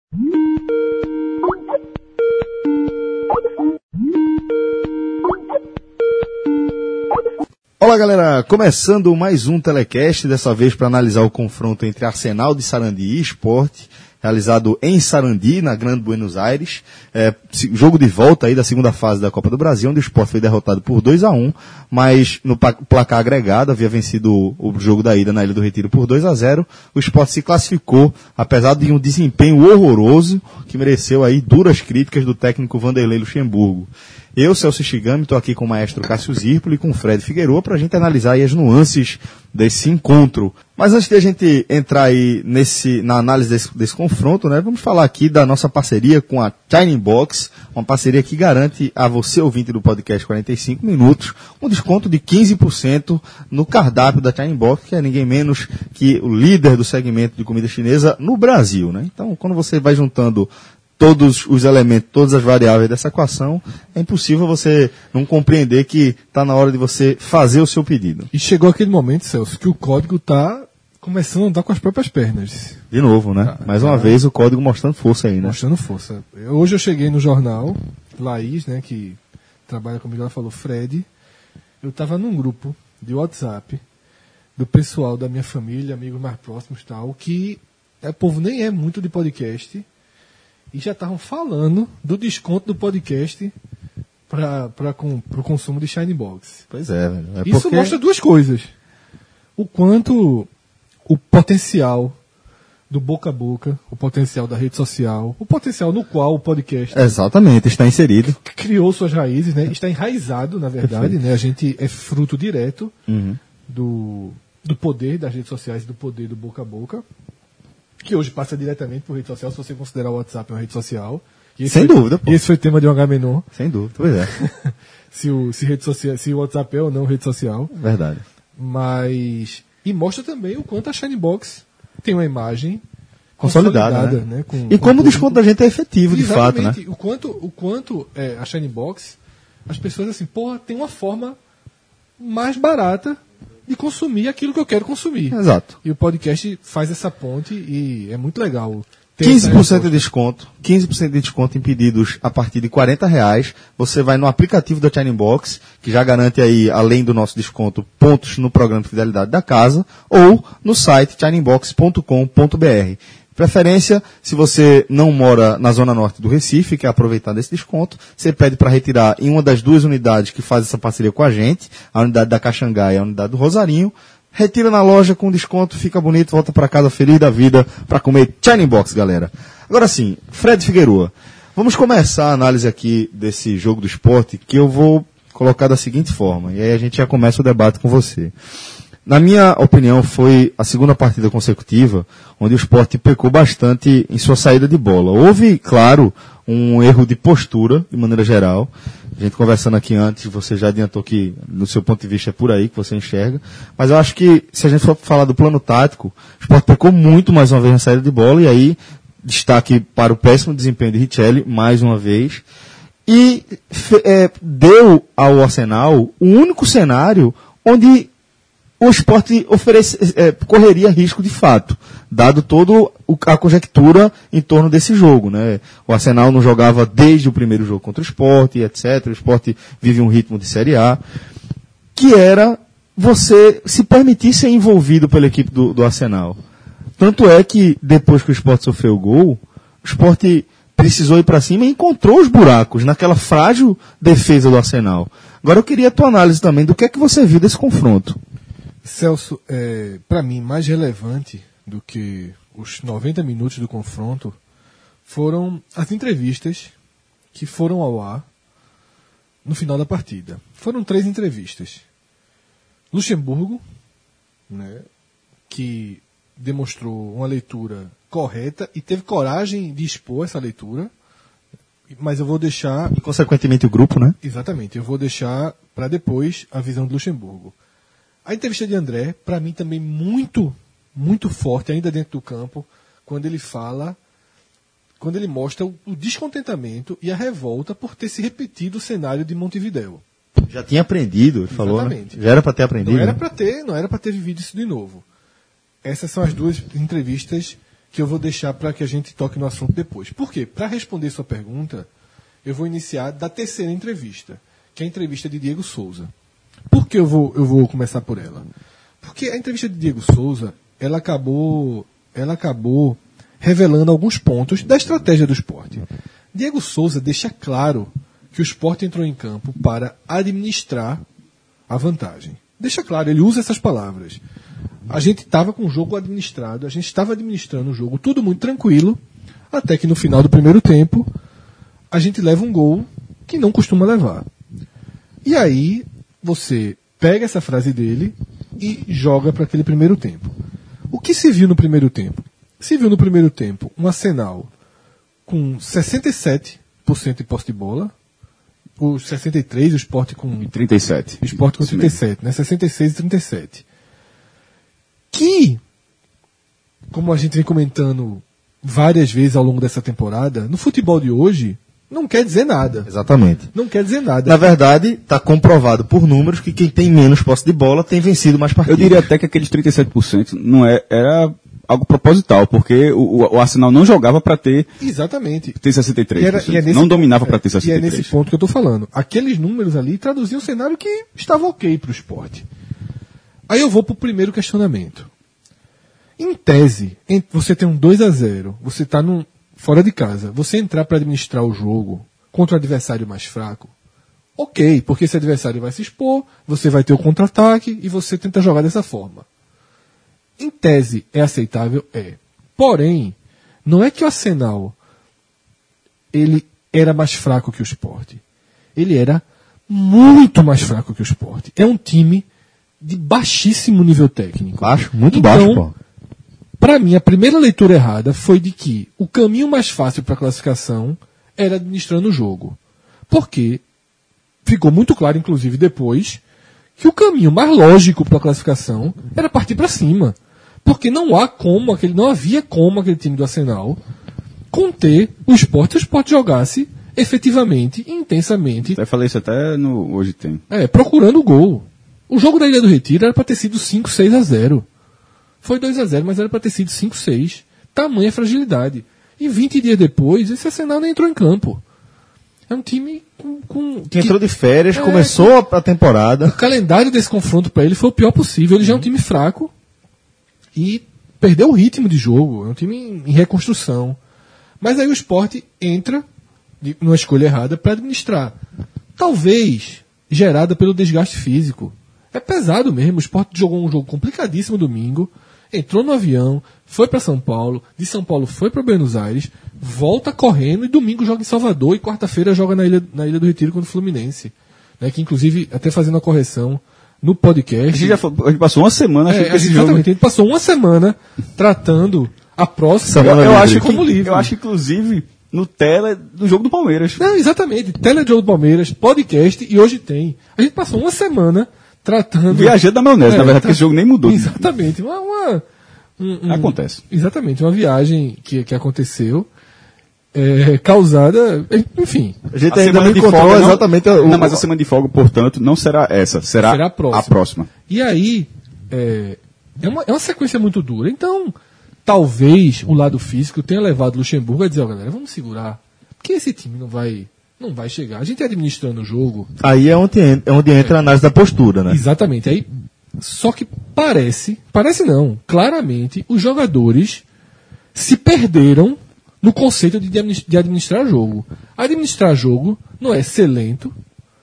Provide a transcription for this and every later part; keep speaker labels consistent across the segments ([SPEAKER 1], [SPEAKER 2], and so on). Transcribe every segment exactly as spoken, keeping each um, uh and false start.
[SPEAKER 1] Olá galera, começando mais um telecast, dessa vez para analisar o confronto entre Arsenal de Sarandi e Sport, realizado em Sarandi, na Grande Buenos Aires, é, jogo de volta aí da segunda fase da Copa do Brasil, onde o Sport foi derrotado por dois a um, mas no placar agregado havia vencido o jogo da ida na Ilha do Retiro por dois a zero, o Sport se classificou, apesar de um desempenho horroroso, que mereceu aí duras críticas do técnico Vanderlei Luxemburgo. Eu, Celso Shigami, estou aqui com o maestro Cássio Zirpoli e com o Fred Figueiredo para a gente analisar aí as nuances desse encontro. Mas antes de a gente entrar aí nesse, na análise desse, desse confronto, né, vamos falar aqui da nossa parceria com a Shining Box, uma parceria que garante a você, ouvinte do podcast quarenta e cinco minutos, um desconto de quinze por cento no cardápio da Shining Box, que é ninguém menos que o líder do segmento de comida chinesa no Brasil, né? Então, quando você vai juntando todos os elementos, todas as variáveis dessa equação, é impossível você não compreender que está na hora de você fazer o seu pedido.
[SPEAKER 2] E chegou aquele momento, Celso, que o código está começando a andar com as próprias pernas.
[SPEAKER 1] De novo, né? Ah, Mais uma ah, vez o código mostrando força aí, né?
[SPEAKER 2] Mostrando força. Hoje eu cheguei no jornal, Laís, né, que trabalha comigo, ela falou, Fred, eu estava num grupo de WhatsApp do pessoal da minha família, amigos mais próximos e tal, que o povo nem é muito de podcast, e já estavam falando do desconto do podcast para o consumo de Shining Box.
[SPEAKER 1] Pois é, velho. É
[SPEAKER 2] Isso
[SPEAKER 1] porque...
[SPEAKER 2] mostra duas coisas. O quanto o potencial do boca a boca, o potencial da rede social, o potencial no qual o podcast...
[SPEAKER 1] Exatamente, está inserido.
[SPEAKER 2] Criou suas raízes, né? Está enraizado, na verdade. Né? A gente é fruto direto
[SPEAKER 1] uhum.
[SPEAKER 2] do, do poder das redes sociais, do poder do boca a boca, que hoje passa diretamente por rede social, se você considerar o WhatsApp uma rede social.
[SPEAKER 1] Sem
[SPEAKER 2] foi,
[SPEAKER 1] dúvida, pô.
[SPEAKER 2] Esse foi o tema de um H-Menor.
[SPEAKER 1] Sem dúvida, pois é.
[SPEAKER 2] se, o, se, rede social, se o WhatsApp é ou não rede social.
[SPEAKER 1] Verdade.
[SPEAKER 2] Mas... E mostra também o quanto a Shining Box tem uma imagem
[SPEAKER 1] consolidada,
[SPEAKER 2] consolidada
[SPEAKER 1] né?
[SPEAKER 2] né? Com,
[SPEAKER 1] e
[SPEAKER 2] com
[SPEAKER 1] como o desconto da gente é efetivo, de fato, né?
[SPEAKER 2] O quanto, o quanto é, a Shining Box, as pessoas assim, porra, tem uma forma mais barata de consumir aquilo que eu quero consumir.
[SPEAKER 1] Exato.
[SPEAKER 2] E o podcast faz essa ponte e é muito legal.
[SPEAKER 1] quinze por cento de desconto, quinze por cento de desconto em pedidos a partir de quarenta reais. Você vai no aplicativo da Shining Box, que já garante aí, além do nosso desconto, pontos no programa de fidelidade da casa, ou no site shining box ponto com ponto b r. Preferência, se você não mora na zona norte do Recife, quer aproveitar desse desconto, você pede para retirar em uma das duas unidades que faz essa parceria com a gente, a unidade da Caxangá e a unidade do Rosarinho. Retira na loja com desconto, fica bonito, volta para casa feliz da vida para comer Shining Box, galera. Agora sim, Fred Figueiredo, vamos começar a análise aqui desse jogo do Sport, que eu vou colocar da seguinte forma, e aí a gente já começa o debate com você. Na minha opinião, foi a segunda partida consecutiva onde o Sport pecou bastante em sua saída de bola. Houve, claro, um erro de postura, de maneira geral. A gente conversando aqui antes, você já adiantou que, no seu ponto de vista, é por aí que você enxerga. Mas eu acho que, se a gente for falar do plano tático, o Sport pecou muito mais uma vez na saída de bola, e aí, destaque para o péssimo desempenho de Richelli, mais uma vez. E é, deu ao Arsenal o único cenário onde o Sport oferece, é, correria risco de fato, dado toda a conjectura em torno desse jogo, né? O Arsenal não jogava desde o primeiro jogo contra o Sport, etcétera. O Sport vive um ritmo de Série A, que era você se permitir ser envolvido pela equipe do, do Arsenal. Tanto é que, depois que o Sport sofreu o gol, o Sport precisou ir para cima e encontrou os buracos naquela frágil defesa do Arsenal. Agora eu queria a tua análise também do que é que você viu desse confronto.
[SPEAKER 2] Celso, é, para mim, mais relevante do que os noventa minutos do confronto foram as entrevistas que foram ao ar no final da partida. Foram três entrevistas. Luxemburgo, né, que demonstrou uma leitura correta e teve coragem de expor essa leitura, mas eu vou deixar...
[SPEAKER 1] E, consequentemente, o grupo, né?
[SPEAKER 2] Exatamente, eu vou deixar para depois a visão de Luxemburgo. A entrevista de André, para mim também muito, muito forte, ainda dentro do campo, quando ele fala, quando ele mostra o, o descontentamento e a revolta por ter se repetido o cenário de Montevidéu.
[SPEAKER 1] Já tinha aprendido, ele falou, né? Já era para ter aprendido.
[SPEAKER 2] Não era
[SPEAKER 1] né?
[SPEAKER 2] para ter, não era para ter vivido isso de novo. Essas são as duas entrevistas que eu vou deixar para que a gente toque no assunto depois. Por quê? Para responder sua pergunta, eu vou iniciar da terceira entrevista, que é a entrevista de Diego Souza. Por que eu vou, eu vou começar por ela? Porque a entrevista de Diego Souza, ela acabou, ela acabou revelando alguns pontos da estratégia do Sport. Diego Souza deixa claro que o Sport entrou em campo para administrar a vantagem. Deixa claro, ele usa essas palavras. A gente estava com o jogo administrado, a gente estava administrando o jogo, tudo muito tranquilo, até que no final do primeiro tempo, a gente leva um gol que não costuma levar. E aí, você pega essa frase dele e joga para aquele primeiro tempo. O que se viu no primeiro tempo? Se viu no primeiro tempo um Arsenal com sessenta e sete por cento de posse de bola, o sessenta e três, o Sport com
[SPEAKER 3] trinta e sete.
[SPEAKER 2] O Sport com trinta e sete, né? sessenta e seis e trinta e sete. Que, como a gente vem comentando várias vezes ao longo dessa temporada, no futebol de hoje, não quer dizer nada.
[SPEAKER 1] Exatamente.
[SPEAKER 2] Não quer dizer nada.
[SPEAKER 1] Na verdade, está comprovado por números que quem tem menos posse de bola tem vencido mais partidas.
[SPEAKER 3] Eu diria até que aqueles trinta e sete por cento não é, era algo proposital, porque o, o Arsenal não jogava para ter,
[SPEAKER 2] Exatamente.
[SPEAKER 3] ter sessenta e três por cento.
[SPEAKER 2] E era, e é nesse,
[SPEAKER 3] não dominava para ter sessenta e três por cento.
[SPEAKER 2] E é nesse ponto que eu estou falando. Aqueles números ali traduziam um cenário que estava ok para o Sport. Aí eu vou para o primeiro questionamento. Em tese, você tem um dois a zero, você está fora de casa, você entrar para administrar o jogo contra o adversário mais fraco, ok, porque esse adversário vai se expor, você vai ter o contra-ataque e você tenta jogar dessa forma. Em tese, é aceitável? É. Porém, não é que o Arsenal ele era mais fraco que o Sport. Ele era muito mais fraco que o Sport. É um time de baixíssimo nível técnico.
[SPEAKER 1] Baixo? Muito
[SPEAKER 2] então,
[SPEAKER 1] baixo, pô.
[SPEAKER 2] Para mim, a primeira leitura errada foi de que o caminho mais fácil para a classificação era administrando o jogo. Porque ficou muito claro, inclusive depois, que o caminho mais lógico para a classificação era partir para cima. Porque não há como, aquele, não havia como aquele time do Arsenal conter o Sport se o Sport jogasse efetivamente e intensamente.
[SPEAKER 3] Eu falei isso até no Hoje Tem.
[SPEAKER 2] É, procurando o gol. O jogo da Ilha do Retiro era para ter sido cinco, seis a zero. Foi dois a zero, mas era para ter sido cinco a seis. Tamanha fragilidade. E vinte dias depois, esse Arsenal nem entrou em campo. É um time com... com
[SPEAKER 1] que entrou
[SPEAKER 2] que,
[SPEAKER 1] de férias,
[SPEAKER 2] é,
[SPEAKER 1] começou a temporada.
[SPEAKER 2] O calendário desse confronto para ele foi o pior possível. Ele já é um time fraco e perdeu o ritmo de jogo. É um time em, em reconstrução. Mas aí o Sport entra de, numa escolha errada para administrar. Talvez gerada pelo desgaste físico. É pesado mesmo. O Sport jogou um jogo complicadíssimo domingo. Entrou no avião, foi para São Paulo, de São Paulo foi para Buenos Aires, volta correndo e domingo joga em Salvador e quarta-feira joga na Ilha, na Ilha do Retiro contra o Fluminense. Né, que inclusive, até fazendo a correção no podcast...
[SPEAKER 3] A gente, já foi, a gente passou uma semana...
[SPEAKER 2] É,
[SPEAKER 3] que esse
[SPEAKER 2] exatamente,
[SPEAKER 3] jogo...
[SPEAKER 2] a gente passou uma semana tratando a próxima
[SPEAKER 3] eu, eu acho
[SPEAKER 2] como
[SPEAKER 3] que,
[SPEAKER 2] livre.
[SPEAKER 3] Eu acho que, inclusive, no tele do jogo do Palmeiras.
[SPEAKER 2] Não, exatamente, tele do jogo do Palmeiras, podcast, e hoje tem. A gente passou uma semana tratando...
[SPEAKER 3] Viajando da maionese, é, na verdade, porque esse jogo nem mudou.
[SPEAKER 2] Exatamente, uma... uma um, um,
[SPEAKER 3] Acontece.
[SPEAKER 2] Exatamente, uma viagem que, que aconteceu, é, causada, enfim.
[SPEAKER 1] A gente
[SPEAKER 3] a
[SPEAKER 1] ainda não
[SPEAKER 3] de
[SPEAKER 1] encontrou
[SPEAKER 3] folga,
[SPEAKER 1] exatamente...
[SPEAKER 3] Não,
[SPEAKER 1] o,
[SPEAKER 3] não, mas a semana de folga, portanto, não será essa, será,
[SPEAKER 2] será a, próxima.
[SPEAKER 3] a próxima.
[SPEAKER 2] E aí, é, é, uma, é uma sequência muito dura. Então, talvez o lado físico tenha levado o Luxemburgo a dizer, ó, galera, vamos segurar, porque esse time não vai... Não vai chegar. A gente administrando o jogo...
[SPEAKER 1] Aí é onde, é onde entra a análise da postura, né?
[SPEAKER 2] Exatamente. Aí, só que parece... Parece não. Claramente, os jogadores se perderam no conceito de, de administrar jogo. Administrar jogo não é ser lento,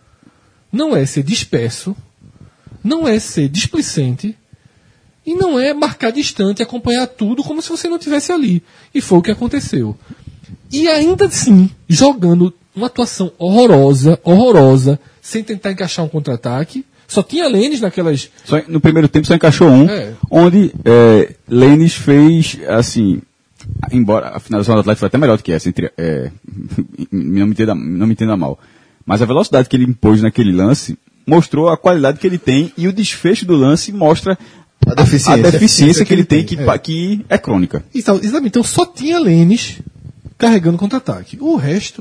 [SPEAKER 2] não é ser disperso, não é ser displicente e não é marcar distante e acompanhar tudo como se você não estivesse ali. E foi o que aconteceu. E ainda assim, jogando... uma atuação horrorosa, horrorosa, sem tentar encaixar um contra-ataque. Só tinha Lênis naquelas...
[SPEAKER 3] Só, no primeiro tempo só encaixou um,
[SPEAKER 2] é.
[SPEAKER 3] onde é, Lênis fez, assim, embora a finalização do Atlético foi até melhor do que essa, entre, é, não, me entenda, não me entenda mal, mas a velocidade que ele impôs naquele lance mostrou a qualidade que ele tem e o desfecho do lance mostra
[SPEAKER 1] a deficiência,
[SPEAKER 3] a deficiência que, que ele tem,
[SPEAKER 2] tem
[SPEAKER 3] que
[SPEAKER 2] é.
[SPEAKER 3] que é crônica.
[SPEAKER 2] Exatamente, então só tinha Lênis carregando contra-ataque. O resto...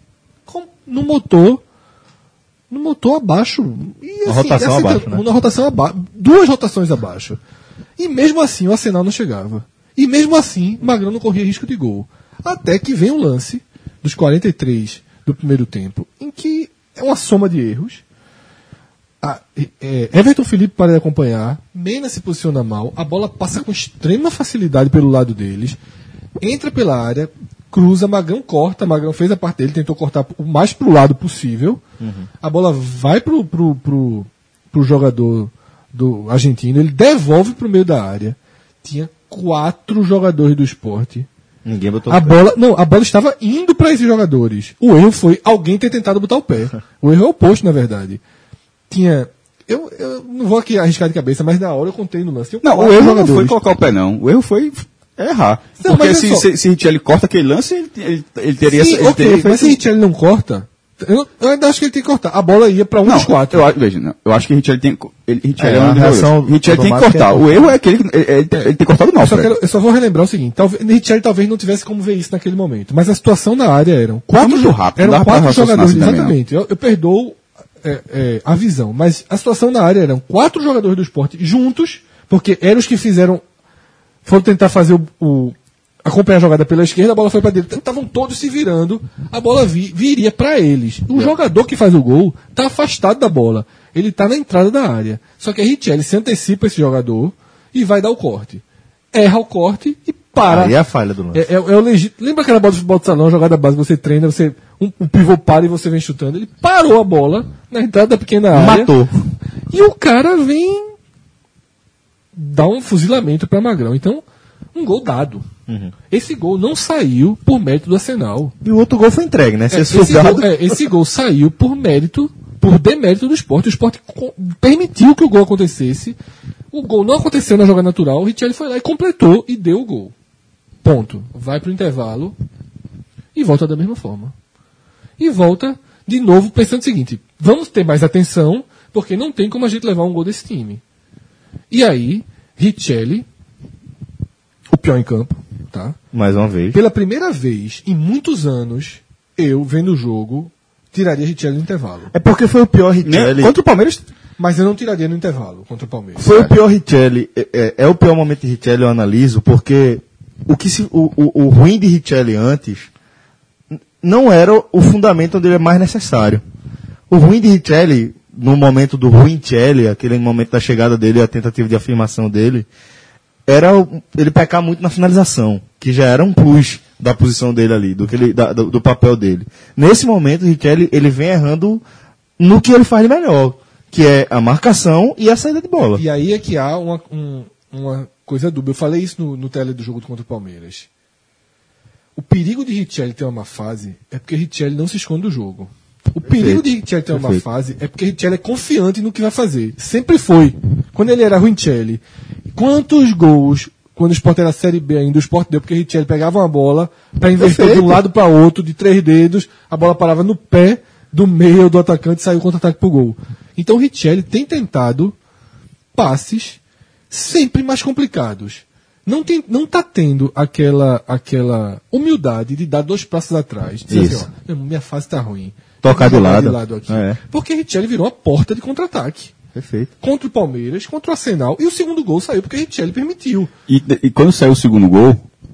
[SPEAKER 2] no motor, no motor abaixo. E, assim,
[SPEAKER 1] uma rotação
[SPEAKER 2] assim,
[SPEAKER 1] abaixo, né?
[SPEAKER 2] Uma rotação abaixo. Duas rotações abaixo. E mesmo assim o Arsenal não chegava. E mesmo assim, Magrão não corria risco de gol. Até que vem um lance dos quarenta e três do primeiro tempo, em que é uma soma de erros. A, é, Everton Felipe para de acompanhar, Mena se posiciona mal, a bola passa com extrema facilidade pelo lado deles, entra pela área, cruza, Magrão corta, Magrão fez a parte dele, tentou cortar o mais pro lado possível, uhum. A bola vai pro, pro, pro, pro jogador do argentino, ele devolve pro meio da área, tinha quatro jogadores do Sport.
[SPEAKER 1] Ninguém botou
[SPEAKER 2] a
[SPEAKER 1] o pé.
[SPEAKER 2] bola, não, a bola estava indo para esses jogadores. O erro foi alguém ter tentado botar o pé. O erro é o oposto, na verdade. Tinha. Eu, eu não vou aqui arriscar de cabeça, mas na hora eu contei no lance.
[SPEAKER 3] Não, o erro jogadores. Não foi colocar o pé, não. O erro foi errar. Não, porque se, se, se Richelli corta aquele lance, ele, ele, ele teria.
[SPEAKER 2] Sim,
[SPEAKER 3] ele
[SPEAKER 2] okay,
[SPEAKER 3] teria feito...
[SPEAKER 2] Mas se Richelli não corta, eu, eu ainda acho que ele tem que cortar. A bola ia para um
[SPEAKER 3] não,
[SPEAKER 2] dos quatro.
[SPEAKER 3] Eu, veja, não, eu acho que Richelli tem. Ele, Richelli
[SPEAKER 1] é,
[SPEAKER 3] é um
[SPEAKER 1] reação
[SPEAKER 3] Richelli tem que cortar. O erro é que ele, ele, ele, ele tem cortado mal.
[SPEAKER 2] Eu só, quero, eu só vou relembrar o seguinte: talvez, Richelli talvez não tivesse como ver isso naquele momento. Mas a situação na área eram quatro,
[SPEAKER 3] muito rápido,
[SPEAKER 2] eram quatro jogadores.
[SPEAKER 3] Assim
[SPEAKER 2] exatamente. Eu, eu perdoo é, é, a visão. Mas a situação na área eram quatro jogadores do Sport juntos, porque eram os que fizeram. Foram tentar fazer o. o acompanhar a jogada pela esquerda, a bola foi para direita, estavam todos se virando, a bola vi, viria para eles. O é. jogador que faz o gol está afastado da bola, ele está na entrada da área. Só que a Richelli se antecipa esse jogador e vai dar o corte. Erra o corte e para.
[SPEAKER 1] Aí é a falha do lance.
[SPEAKER 2] É, é, é o legítimo. Lembra aquela bola de futebol de salão, jogada base, você treina, você um, um pivô para e você vem chutando. Ele parou a bola na entrada da pequena área.
[SPEAKER 1] Matou.
[SPEAKER 2] E o cara vem dar um fuzilamento para Magrão. Então, um gol dado. Uhum. Esse gol não saiu por mérito do Arsenal.
[SPEAKER 1] E o outro gol foi entregue, né?
[SPEAKER 2] É, esse, gol, é, esse gol saiu por mérito, por demérito do Sport. O Sport permitiu que o gol acontecesse. O gol não aconteceu na jogada natural. O Richelli foi lá e completou e deu o gol. Ponto. Vai pro intervalo e volta da mesma forma. E volta de novo pensando o seguinte: vamos ter mais atenção, porque não tem como a gente levar um gol desse time. E aí, Richelli, o pior em campo. Tá?
[SPEAKER 1] Mais uma vez.
[SPEAKER 2] Pela primeira vez em muitos anos, eu, vendo o jogo, tiraria Richelli no intervalo.
[SPEAKER 1] É porque foi o pior Richelli.
[SPEAKER 3] Contra o Palmeiras.
[SPEAKER 2] Mas eu não tiraria no intervalo contra o Palmeiras.
[SPEAKER 1] Foi é. o pior Richelli. É, é, é o pior momento de Richelli, eu analiso, porque o, que se, o, o, o ruim de Richelli antes não era o fundamento onde ele é mais necessário. O ruim de Richelli, no momento do ruim Richelli, aquele momento da chegada dele, a tentativa de afirmação dele, era ele pecar muito na finalização, que já era um plus da posição dele ali, do, que ele, da, do, do papel dele. Nesse momento, o Richelli, ele vem errando no que ele faz de melhor, que é a marcação e a saída de bola.
[SPEAKER 2] E aí é que há uma, um, uma coisa dúbia. Eu falei isso no, no tele do jogo contra o Palmeiras. O perigo de Richelli ter uma má fase é porque Richelli não se esconde do jogo. O
[SPEAKER 1] Perfeito.
[SPEAKER 2] perigo de Richelli ter uma má
[SPEAKER 1] Perfeito.
[SPEAKER 2] fase é porque Richelli é confiante no que vai fazer. Sempre foi. Quando ele era Richelli, quantos gols, quando o Sport era a Série B ainda, o Sport deu porque Richelli pegava uma bola para inverter
[SPEAKER 1] Perfeito.
[SPEAKER 2] de um lado para outro, de três dedos, a bola parava no pé do meio do atacante e saiu o contra-ataque pro gol. Então o Richelli tem tentado passes sempre mais complicados. Não, tem, não tá tendo aquela, aquela humildade de dar dois passos atrás. Dizer
[SPEAKER 1] Isso.
[SPEAKER 2] assim, ó, minha fase tá ruim.
[SPEAKER 1] Tocar de lado.
[SPEAKER 2] De lado aqui.
[SPEAKER 1] É.
[SPEAKER 2] Porque Richelli virou a porta de contra-ataque.
[SPEAKER 1] Perfeito.
[SPEAKER 2] Contra o Palmeiras, contra o Arsenal. E o segundo gol saiu porque Richelli permitiu.
[SPEAKER 3] E, e quando saiu o segundo gol,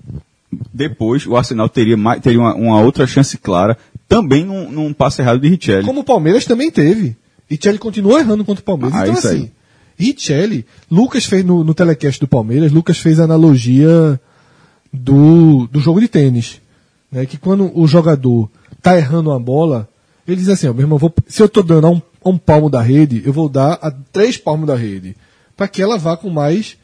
[SPEAKER 3] depois o Arsenal teria, mais, teria uma, uma outra chance clara, também num, num passe errado de Richelli.
[SPEAKER 2] Como o Palmeiras também teve. Richelli continuou errando contra o Palmeiras.
[SPEAKER 3] Ah,
[SPEAKER 2] então,
[SPEAKER 3] isso
[SPEAKER 2] assim,
[SPEAKER 3] aí.
[SPEAKER 2] Richelli, Lucas fez no, no telecast do Palmeiras, Lucas fez a analogia do, do jogo de tênis. Né, que quando o jogador tá errando uma bola, ele diz assim, ó, meu irmão, vou, se eu tô dando a um, a um palmo da rede, eu vou dar a três palmos da rede. Para que ela vá com mais.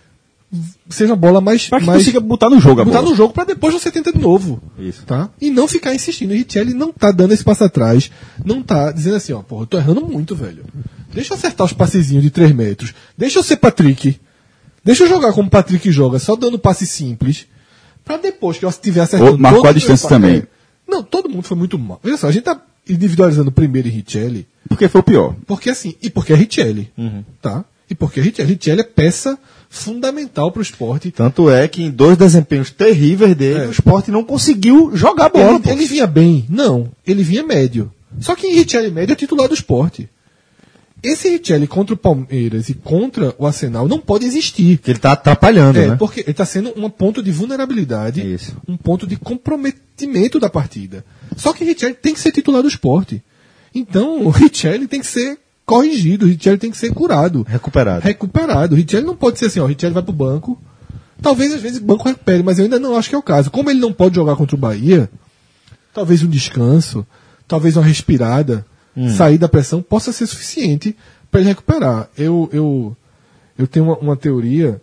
[SPEAKER 2] Seja a bola mais.
[SPEAKER 3] Pra que
[SPEAKER 2] mais,
[SPEAKER 3] consiga botar no jogo a
[SPEAKER 2] botar
[SPEAKER 3] bola.
[SPEAKER 2] no jogo para depois você tenta de novo.
[SPEAKER 3] Isso.
[SPEAKER 2] Tá? E não ficar insistindo. E Richelli não tá dando esse passo atrás. Não tá dizendo assim, ó, porra, eu tô errando muito, velho. Deixa eu acertar os passezinhos de três metros. Deixa eu ser Patrick. Deixa eu jogar como o Patrick joga, só dando passe simples. Pra depois que eu estiver acertando.
[SPEAKER 3] Ou marcou a distância também.
[SPEAKER 2] Não, todo mundo foi muito mal. Olha só, a gente tá individualizando primeiro em Richelli.
[SPEAKER 3] Porque foi o pior.
[SPEAKER 2] Porque assim, e porque é Richelli.
[SPEAKER 1] Uhum.
[SPEAKER 2] Tá? E porque é Richelli. Richelli é peça fundamental pro esporte.
[SPEAKER 1] Tanto é que em dois desempenhos terríveis dele,
[SPEAKER 2] É.
[SPEAKER 1] o Sport não conseguiu jogar bola.
[SPEAKER 2] Ele,
[SPEAKER 1] pô.
[SPEAKER 2] ele vinha bem? Não. Ele vinha médio. Só que em Richelli médio é titular do esporte. esse Richelli contra o Palmeiras e contra o Arsenal não pode existir.
[SPEAKER 1] Que ele tá atrapalhando,
[SPEAKER 2] É,
[SPEAKER 1] né?
[SPEAKER 2] porque ele está sendo um ponto de vulnerabilidade,
[SPEAKER 1] Isso.
[SPEAKER 2] um ponto de comprometimento da partida. Só que Richelli tem que ser titular do esporte. Então, o Richelli tem que ser corrigido, o Richelli tem que ser curado.
[SPEAKER 1] Recuperado.
[SPEAKER 2] Recuperado. O Richelli não pode ser assim, ó, o Richelli vai pro banco. Talvez às vezes o banco recupere, mas eu ainda não acho que é o caso. Como ele não pode jogar contra o Bahia, talvez um descanso, talvez uma respirada, hum. sair da pressão possa ser suficiente para ele recuperar. Eu, eu, eu tenho uma, uma teoria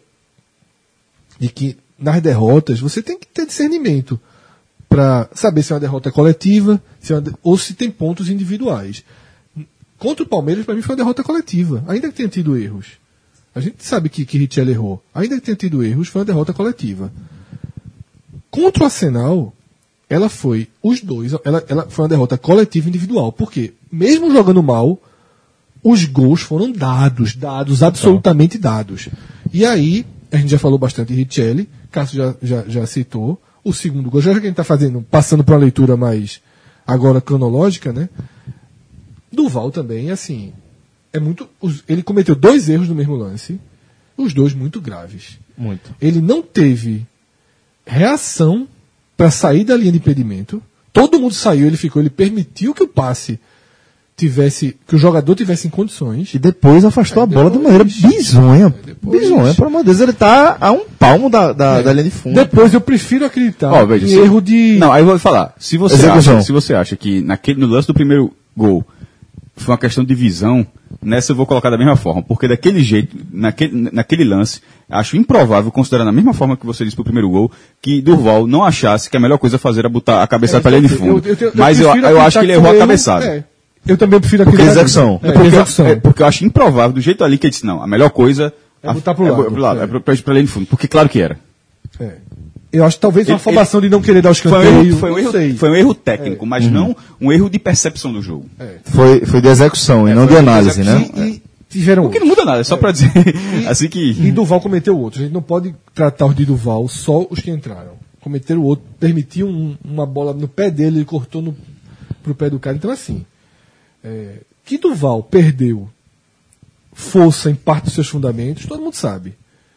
[SPEAKER 2] de que nas derrotas você tem que ter discernimento para saber se é uma derrota coletiva se é uma, ou se tem pontos individuais. Contra o Palmeiras, para mim, foi uma derrota coletiva, ainda que tenha tido erros. A gente sabe que, que Richelli errou. Ainda que tenha tido erros, foi uma derrota coletiva. Contra o Arsenal, ela foi os dois, ela, ela foi uma derrota coletiva e individual. Porque, mesmo jogando mal, os gols foram dados, dados, absolutamente dados. E aí, a gente já falou bastante de Richelli, Cássio já, já, já citou, o segundo gol, já que a gente está fazendo, passando para uma leitura mais agora cronológica, né? Duval também, assim, é muito. Ele cometeu dois erros no mesmo lance, os dois muito graves.
[SPEAKER 1] Muito.
[SPEAKER 2] Ele não teve reação para sair da linha de impedimento. Todo mundo saiu, ele ficou, ele permitiu que o passe tivesse, que o jogador tivesse em condições.
[SPEAKER 1] E depois afastou
[SPEAKER 2] Aí
[SPEAKER 1] a bola
[SPEAKER 2] depois-
[SPEAKER 1] de maneira bizonha.
[SPEAKER 2] depois-
[SPEAKER 1] Bizonha, pelo amor de Deus. Ele tá a um palmo da, da,
[SPEAKER 2] É.
[SPEAKER 1] da linha de fundo.
[SPEAKER 2] Depois eu prefiro acreditar
[SPEAKER 3] Ó, veja,
[SPEAKER 2] em
[SPEAKER 3] se-
[SPEAKER 2] erro de.
[SPEAKER 3] Não, aí eu vou falar. Se você,
[SPEAKER 1] Execução.
[SPEAKER 3] acha, se você acha que naquele, no lance do primeiro gol foi uma questão de visão, nessa eu vou colocar da mesma forma. Porque daquele jeito, naquele, naquele lance, acho improvável, considerando a mesma forma que você disse pro primeiro gol, que Durval não achasse que a melhor coisa a fazer era botar a cabeçada pra linha de fundo. Mas eu,
[SPEAKER 2] prefiro
[SPEAKER 3] eu acho que ele errou a
[SPEAKER 2] acreditar
[SPEAKER 3] cabeçada.
[SPEAKER 2] é. Eu também prefiro
[SPEAKER 1] Porque
[SPEAKER 2] acreditar.
[SPEAKER 1] execução.
[SPEAKER 2] É,
[SPEAKER 3] porque,
[SPEAKER 2] execução.
[SPEAKER 3] é, porque eu acho improvável, do jeito ali que ele disse, não, a melhor coisa
[SPEAKER 2] É botar pro
[SPEAKER 3] é,
[SPEAKER 2] lado.
[SPEAKER 3] pro lado,
[SPEAKER 2] É.
[SPEAKER 3] é pra, pra, pra linha de fundo. Porque claro que era.
[SPEAKER 2] É. Eu acho que talvez uma
[SPEAKER 3] Ele-
[SPEAKER 2] afobação de não querer dar os
[SPEAKER 3] Foi um
[SPEAKER 2] canteios.
[SPEAKER 3] erro, foi um
[SPEAKER 2] não
[SPEAKER 3] erro,
[SPEAKER 2] sei.
[SPEAKER 3] foi um erro técnico, mas não um erro de percepção do jogo.
[SPEAKER 1] Foi, foi de execução e não de
[SPEAKER 3] foi de
[SPEAKER 1] análise,
[SPEAKER 3] execução.
[SPEAKER 1] né?
[SPEAKER 2] E, e tiveram
[SPEAKER 3] O que não muda nada, é só pra dizer. assim que.
[SPEAKER 2] E Duval cometeu outro. A gente não pode tratar os de Duval só os que entraram. Cometeram outro, permitiu um- uma bola no pé dele, ele cortou no, pro pé do cara. Então, assim, é, que Duval perdeu força em parte dos seus fundamentos, todo mundo sabe.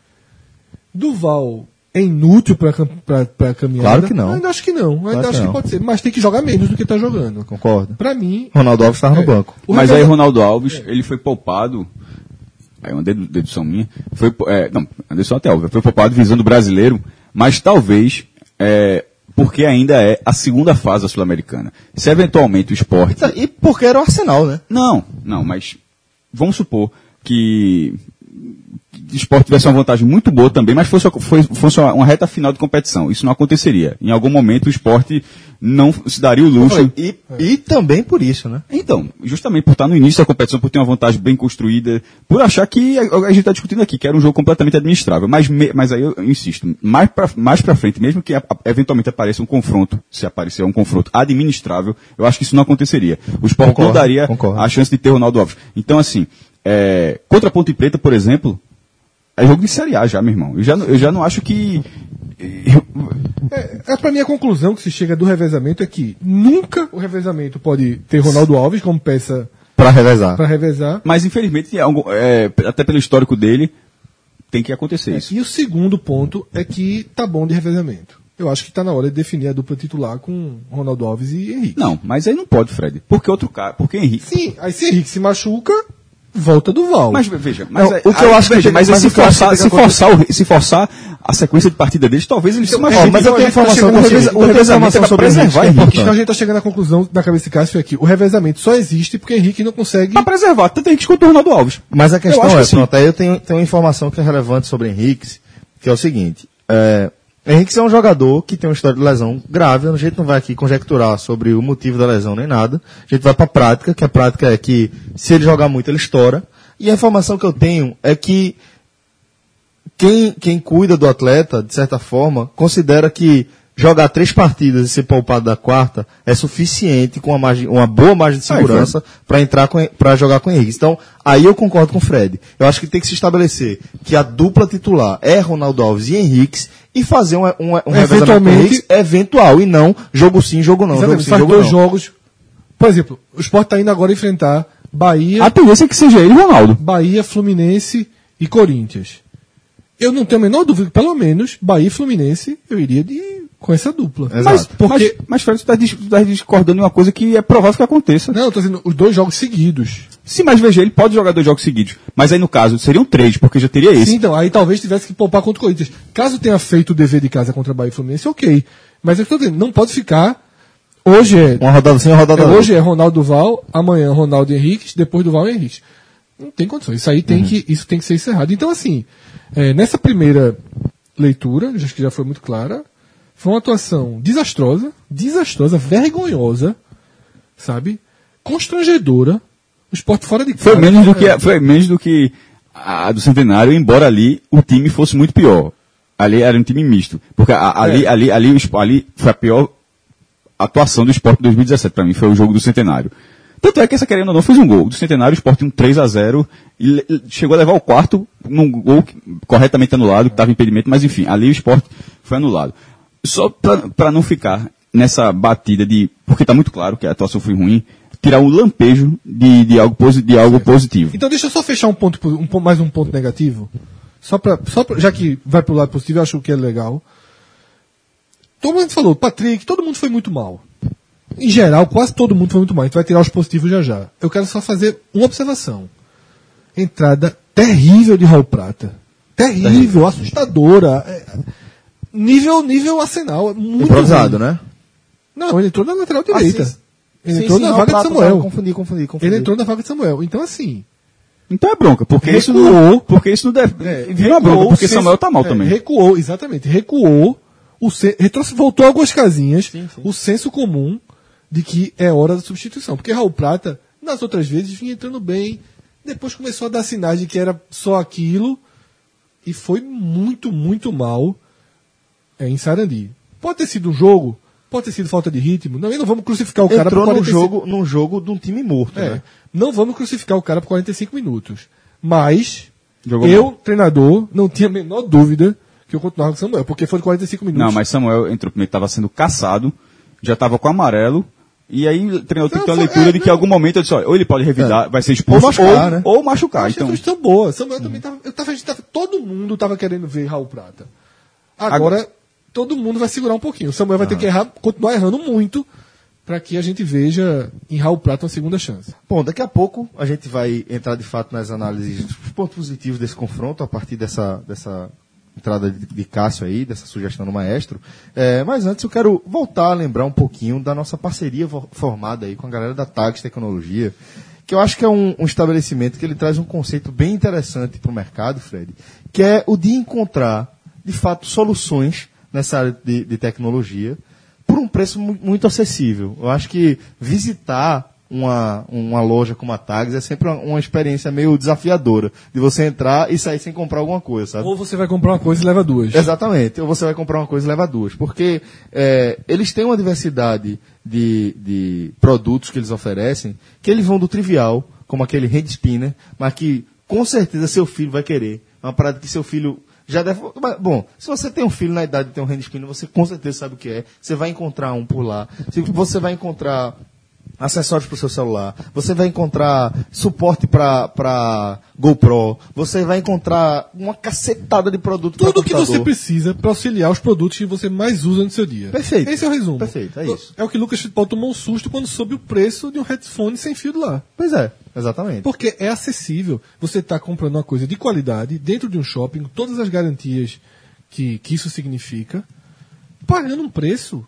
[SPEAKER 2] Duval é inútil para caminhar?
[SPEAKER 1] Claro que não.
[SPEAKER 2] Ainda acho que não. Ainda
[SPEAKER 1] Claro que
[SPEAKER 2] acho que
[SPEAKER 1] não.
[SPEAKER 2] pode ser. Mas tem que jogar menos do que está jogando.
[SPEAKER 1] Concordo.
[SPEAKER 2] Para mim,
[SPEAKER 1] Ronaldo Alves estava
[SPEAKER 2] É.
[SPEAKER 1] no banco.
[SPEAKER 2] o
[SPEAKER 3] Mas aí
[SPEAKER 2] revés-
[SPEAKER 3] Ronaldo Alves, ele foi poupado. Aí uma dedu- dedução minha. Foi, po- é, não, uma dedução até óbvia. Foi poupado visando o brasileiro, mas talvez é, porque ainda é a segunda fase da Sul-Americana. Se eventualmente o esporte.
[SPEAKER 1] E porque era o Arsenal, né?
[SPEAKER 3] Não, não, mas vamos supor que o esporte tivesse uma vantagem muito boa também, mas fosse, foi- fosse uma, uma reta final de competição. Isso não aconteceria. Em algum momento o esporte não se daria o luxo.
[SPEAKER 1] E, e também por isso, né?
[SPEAKER 3] Então, justamente por estar no início da competição, por ter uma vantagem bem construída, por achar que a, a gente está discutindo aqui, que era um jogo completamente administrável. Mas, me- mas aí eu, eu insisto, mais pra, mais pra frente, mesmo que a- a- eventualmente apareça um confronto, se aparecer um confronto administrável, eu acho que isso não aconteceria. O esporte
[SPEAKER 1] Concordo,
[SPEAKER 3] não daria
[SPEAKER 1] concordo.
[SPEAKER 3] a chance de ter Ronaldo Alves. Então, assim, é, contra a Ponte Preta, por exemplo, é jogo de Série A já, meu irmão. Eu já, não- eu já não acho que... eu-
[SPEAKER 2] É, é para mim a conclusão que se chega do revezamento é que nunca o revezamento pode ter Ronaldo Alves como peça
[SPEAKER 1] Pra revezar.
[SPEAKER 2] para revezar.
[SPEAKER 3] mas, infelizmente, é algo- é, até pelo histórico dele, tem que acontecer isso.
[SPEAKER 2] E o segundo ponto é que tá bom de revezamento. Eu acho que tá na hora de definir a dupla titular com Ronaldo Alves e Henrique.
[SPEAKER 3] Não, mas aí não pode, Fred. Porque outro cara, porque Henrique.
[SPEAKER 2] Sim, aí se Henrique se machuca, volta do Val.
[SPEAKER 3] Mas veja, mas,
[SPEAKER 1] Não,
[SPEAKER 3] é-
[SPEAKER 1] o que eu
[SPEAKER 3] aí,
[SPEAKER 1] acho que
[SPEAKER 3] veja,
[SPEAKER 1] tem-
[SPEAKER 3] mas,
[SPEAKER 1] mas
[SPEAKER 3] se
[SPEAKER 1] o que eu acho que
[SPEAKER 3] forçar,
[SPEAKER 1] tem
[SPEAKER 3] se
[SPEAKER 1] que
[SPEAKER 3] forçar, o- se forçar a sequência de partida deles, talvez eles se
[SPEAKER 1] Ó,
[SPEAKER 3] machuquem.
[SPEAKER 1] mas eu
[SPEAKER 2] Então,
[SPEAKER 1] tenho
[SPEAKER 2] a gente tá
[SPEAKER 1] informação,
[SPEAKER 2] chegando
[SPEAKER 1] o,
[SPEAKER 2] nesse-
[SPEAKER 1] reveza,
[SPEAKER 2] então
[SPEAKER 1] o
[SPEAKER 2] tem
[SPEAKER 1] revezamento
[SPEAKER 3] informação
[SPEAKER 1] é pra
[SPEAKER 3] sobre Henrique,
[SPEAKER 1] preservar
[SPEAKER 3] que é
[SPEAKER 1] Henrique.
[SPEAKER 2] Porque senão a gente tá chegando na conclusão na cabeça de Cássio é que o revezamento só existe porque Henrique não consegue.
[SPEAKER 3] Pra preservar, tanto Henrique quanto o Ronaldo Alves.
[SPEAKER 1] Mas a
[SPEAKER 3] Eu
[SPEAKER 1] questão
[SPEAKER 3] acho
[SPEAKER 1] é,
[SPEAKER 3] que sim.
[SPEAKER 1] pronto, aí eu tenho, tenho uma informação que é relevante sobre Henrique, que é o seguinte. É, Henrique é um jogador que tem uma história de lesão grave, a gente não vai aqui conjecturar sobre o motivo da lesão nem nada. A gente vai pra prática, que a prática é que se ele jogar muito, ele estoura. E a informação que eu tenho é que quem, quem cuida do atleta, de certa forma, considera que jogar três partidas e ser poupado da quarta é suficiente com uma, margem, uma boa margem de
[SPEAKER 3] Aí,
[SPEAKER 1] segurança para entrar para jogar com o Henrique. Então, aí eu concordo com o Fred. Eu acho que tem que se estabelecer que a dupla titular é Ronaldo Alves e Henrique e fazer um, um, um revezamento com o
[SPEAKER 2] Eventualmente-
[SPEAKER 1] Henrique eventual e não jogo sim, jogo não. Jogo
[SPEAKER 2] Exatamente,
[SPEAKER 1] sim,
[SPEAKER 2] faz
[SPEAKER 1] jogo
[SPEAKER 2] dois
[SPEAKER 1] não.
[SPEAKER 2] jogos. Por exemplo, o Sport tá indo agora enfrentar Bahia,
[SPEAKER 3] A tendência é que seja ele e Ronaldo.
[SPEAKER 2] Bahia, Fluminense e Corinthians. Eu não tenho a menor dúvida que, pelo menos, Bahia e Fluminense, eu iria de, com essa dupla.
[SPEAKER 1] Exato.
[SPEAKER 3] Mas,
[SPEAKER 2] Porque-
[SPEAKER 3] mas, mas Fred, tu tá, dis- tu tá discordando de uma coisa que é provável que aconteça.
[SPEAKER 2] Não, eu tô dizendo os dois jogos seguidos.
[SPEAKER 3] Sim, mas veja, ele pode jogar dois jogos seguidos. Mas aí, no caso, seriam três, porque já teria esse.
[SPEAKER 2] Sim, então, aí talvez tivesse que poupar contra o Corinthians. Caso tenha feito o dever de casa contra Bahia e Fluminense, ok. Mas eu estou dizendo, não pode ficar. Hoje é.
[SPEAKER 1] Uma rodada sim, uma rodada
[SPEAKER 2] é,
[SPEAKER 1] outra.
[SPEAKER 2] hoje é Ronaldo Duval, amanhã Ronaldo Henrique, depois Duval e Henrique. Não tem condições. Isso aí tem, que, isso tem que ser encerrado. Então, assim, é, nessa primeira leitura, acho que já foi muito clara, foi uma atuação desastrosa, desastrosa, vergonhosa, sabe? Constrangedora. O Sport fora de casa.
[SPEAKER 3] Foi menos do que, foi menos do que a do Centenário, embora ali o time fosse muito pior. Ali era um time misto. Porque a- ali,
[SPEAKER 2] É.
[SPEAKER 3] ali, ali, o Sport- ali foi a pior atuação do Sport em dois mil e dezessete, para mim, foi o jogo do Centenário. Tanto é que essa, querendo ou não, fez um gol. Do Centenário, o Sport tinha um três a zero e le- chegou a levar o quarto num gol que- corretamente anulado, que estava impedimento, mas enfim, ali o Sport foi anulado. Só para não ficar nessa batida de, porque está muito claro que a atuação foi ruim, tirar um lampejo de, de, algo, posi- de algo positivo.
[SPEAKER 2] Então deixa eu só fechar um ponto, po- um, po- mais um ponto negativo. Só pra, só pra, já que vai pro lado positivo, eu acho que é legal. Todo mundo falou, Patrick, todo mundo foi muito mal. Em geral, quase todo mundo foi muito mal. A gente vai tirar os positivos já já. Eu quero só fazer uma observação. Entrada terrível de Raul Prata. Terrível, assustadora. É, nível, nível Arsenal. é Muito
[SPEAKER 1] Improvisado,
[SPEAKER 2] ruim.
[SPEAKER 1] né?
[SPEAKER 2] Não, ele entrou na lateral direita.
[SPEAKER 1] Ah, sim.
[SPEAKER 2] ele
[SPEAKER 1] Sim,
[SPEAKER 2] entrou
[SPEAKER 1] sim,
[SPEAKER 2] na
[SPEAKER 1] não,
[SPEAKER 2] vaga
[SPEAKER 1] Prata,
[SPEAKER 2] de Samuel.
[SPEAKER 1] tá, Confundi, confundi, confundi.
[SPEAKER 2] Ele entrou na vaga de Samuel. Então, assim,
[SPEAKER 3] Então é bronca, porque isso
[SPEAKER 2] Recuou.
[SPEAKER 3] não, porque isso não deve, vira uma bronca,
[SPEAKER 2] recuou
[SPEAKER 3] porque
[SPEAKER 2] o senso-
[SPEAKER 3] Samuel tá mal
[SPEAKER 2] é,
[SPEAKER 3] também.
[SPEAKER 2] Recuou, exatamente. Recuou, o sen- retroce- voltou algumas casinhas,
[SPEAKER 1] Sim, sim.
[SPEAKER 2] o senso comum de que é hora da substituição. Porque Raul Prata, nas outras vezes, vinha entrando bem, depois começou a dar sinais de que era só aquilo, e foi muito, muito mal é, em Sarandi. Pode ter sido um jogo, pode ter sido falta de ritmo, não, e não vamos crucificar o cara
[SPEAKER 1] Entrou
[SPEAKER 2] por
[SPEAKER 1] no
[SPEAKER 2] quarenta e cinco
[SPEAKER 1] jogo, num jogo de um time morto,
[SPEAKER 2] é,
[SPEAKER 1] né?
[SPEAKER 2] não vamos crucificar o cara por quarenta e cinco minutos. Mas
[SPEAKER 3] Jogou
[SPEAKER 2] eu,
[SPEAKER 3] mal.
[SPEAKER 2] treinador, não tinha a menor dúvida que eu continuava com o Samuel, porque foi de quarenta e cinco minutos.
[SPEAKER 3] Não, mas Samuel entrou primeiro, estava sendo caçado, já estava com amarelo, e aí o treinador tem que ter uma
[SPEAKER 2] Não, foi-
[SPEAKER 3] leitura
[SPEAKER 2] é,
[SPEAKER 3] de que em
[SPEAKER 2] não.
[SPEAKER 3] algum momento ele disse, olha, ou ele pode revidar, vai ser expulso,
[SPEAKER 1] Ou machucar,
[SPEAKER 3] ou,
[SPEAKER 1] né?
[SPEAKER 3] ou machucar.
[SPEAKER 2] Achei
[SPEAKER 3] Então,
[SPEAKER 2] a sugestão boa. Samuel também tava, eu tava, a gente tava- todo mundo estava querendo ver Raul Prata. Agora, todo mundo vai segurar um pouquinho. O Samuel vai ter que errar, continuar errando muito, para que a gente veja em Raul Prata uma segunda chance.
[SPEAKER 1] Bom, daqui a pouco a gente vai entrar de fato nas análises dos pontos positivos desse confronto, a partir dessa, dessa entrada de, de Cássio aí, dessa sugestão do maestro. É, mas antes eu quero voltar a lembrar um pouquinho da nossa parceria vo- formada aí com a galera da Tags Tecnologia, que eu acho que é um, um estabelecimento que ele traz um conceito bem interessante para o mercado, Fred, que é o de encontrar, de fato, soluções nessa área de, de tecnologia por um preço mu- muito acessível. Eu acho que visitar uma, uma loja como a Tags é sempre uma, uma experiência meio desafiadora, de você entrar e sair sem comprar alguma coisa, sabe?
[SPEAKER 2] Ou você vai comprar uma coisa e leva duas.
[SPEAKER 1] Exatamente. Ou você vai comprar uma coisa e leva duas. Porque é, eles têm uma diversidade de, de produtos que eles oferecem, que eles vão do trivial, como aquele hand spinner, mas que com certeza seu filho vai querer. É uma parada que seu filho já deve... Mas, bom, se você tem um filho na idade de ter um hand spinner, você com certeza sabe o que é. Você vai encontrar um por lá. Se você vai encontrar acessórios para o seu celular, você vai encontrar suporte para GoPro, você vai encontrar uma cacetada de produto pra
[SPEAKER 2] Tudo que
[SPEAKER 1] computador.
[SPEAKER 2] você precisa para auxiliar os produtos que você mais usa no seu dia.
[SPEAKER 1] Perfeito.
[SPEAKER 2] Esse é o resumo.
[SPEAKER 1] Perfeito, é isso.
[SPEAKER 2] É o que Lucas Fittipaldi tomou um susto quando soube o preço de um headphone sem fio do lá.
[SPEAKER 1] Pois é, exatamente.
[SPEAKER 2] Porque é acessível. Você está comprando uma coisa de qualidade dentro de um shopping, com todas as garantias que, que isso significa, pagando um preço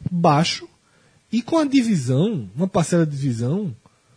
[SPEAKER 2] baixo e com a divisão, uma parcela de divisão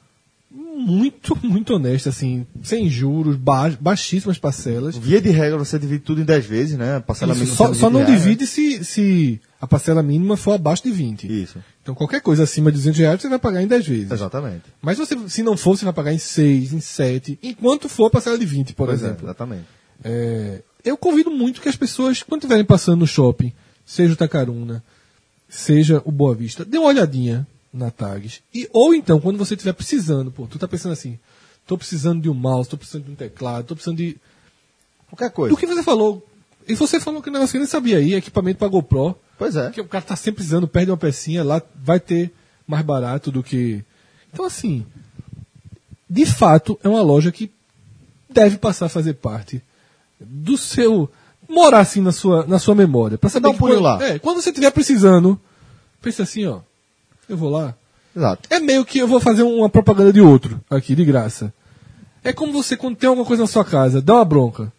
[SPEAKER 2] muito, muito honesta, assim, sem juros, ba baixíssimas parcelas.
[SPEAKER 1] Via de regra, você divide tudo em dez vezes, né? Parcela
[SPEAKER 2] Isso,
[SPEAKER 1] mínima
[SPEAKER 2] só,
[SPEAKER 1] sendo
[SPEAKER 2] só
[SPEAKER 1] vinte
[SPEAKER 2] não
[SPEAKER 1] reais,
[SPEAKER 2] divide se, se a parcela mínima for abaixo de vinte.
[SPEAKER 1] né? Isso,
[SPEAKER 2] Então qualquer coisa acima de duzentos reais você vai pagar em dez vezes.
[SPEAKER 1] exatamente.
[SPEAKER 2] Mas você, se não for, você vai pagar em seis, em sete, enquanto for a parcela de vinte, por
[SPEAKER 1] Pois é,
[SPEAKER 2] exemplo.
[SPEAKER 1] exatamente.
[SPEAKER 2] É, eu convido muito que as pessoas, quando estiverem passando no shopping, seja o Tacaruna, seja o Boa Vista, dê uma olhadinha na Tags. E, ou então, quando você estiver precisando, pô, tu tá pensando assim, tô precisando de um mouse, tô precisando de um teclado, tô precisando de...
[SPEAKER 1] Qualquer coisa.
[SPEAKER 2] Do que você falou. E você falou que o negócio que eu nem sabia aí, equipamento para GoPro,
[SPEAKER 1] Pois é.
[SPEAKER 2] que o cara tá sempre precisando, perde uma pecinha, lá vai ter mais barato do que... Então, assim, de fato, é uma loja que deve passar a fazer parte do seu... morar assim na sua, na sua memória. Pra saber
[SPEAKER 1] Dá um
[SPEAKER 2] que
[SPEAKER 1] pulinho
[SPEAKER 2] quando,
[SPEAKER 1] lá.
[SPEAKER 2] É, quando você estiver precisando, pensa assim, ó, eu vou lá.
[SPEAKER 1] Exato.
[SPEAKER 2] É meio que eu vou fazer uma propaganda de outro aqui, de graça. É como você, quando tem alguma coisa na sua casa, dá uma bronca.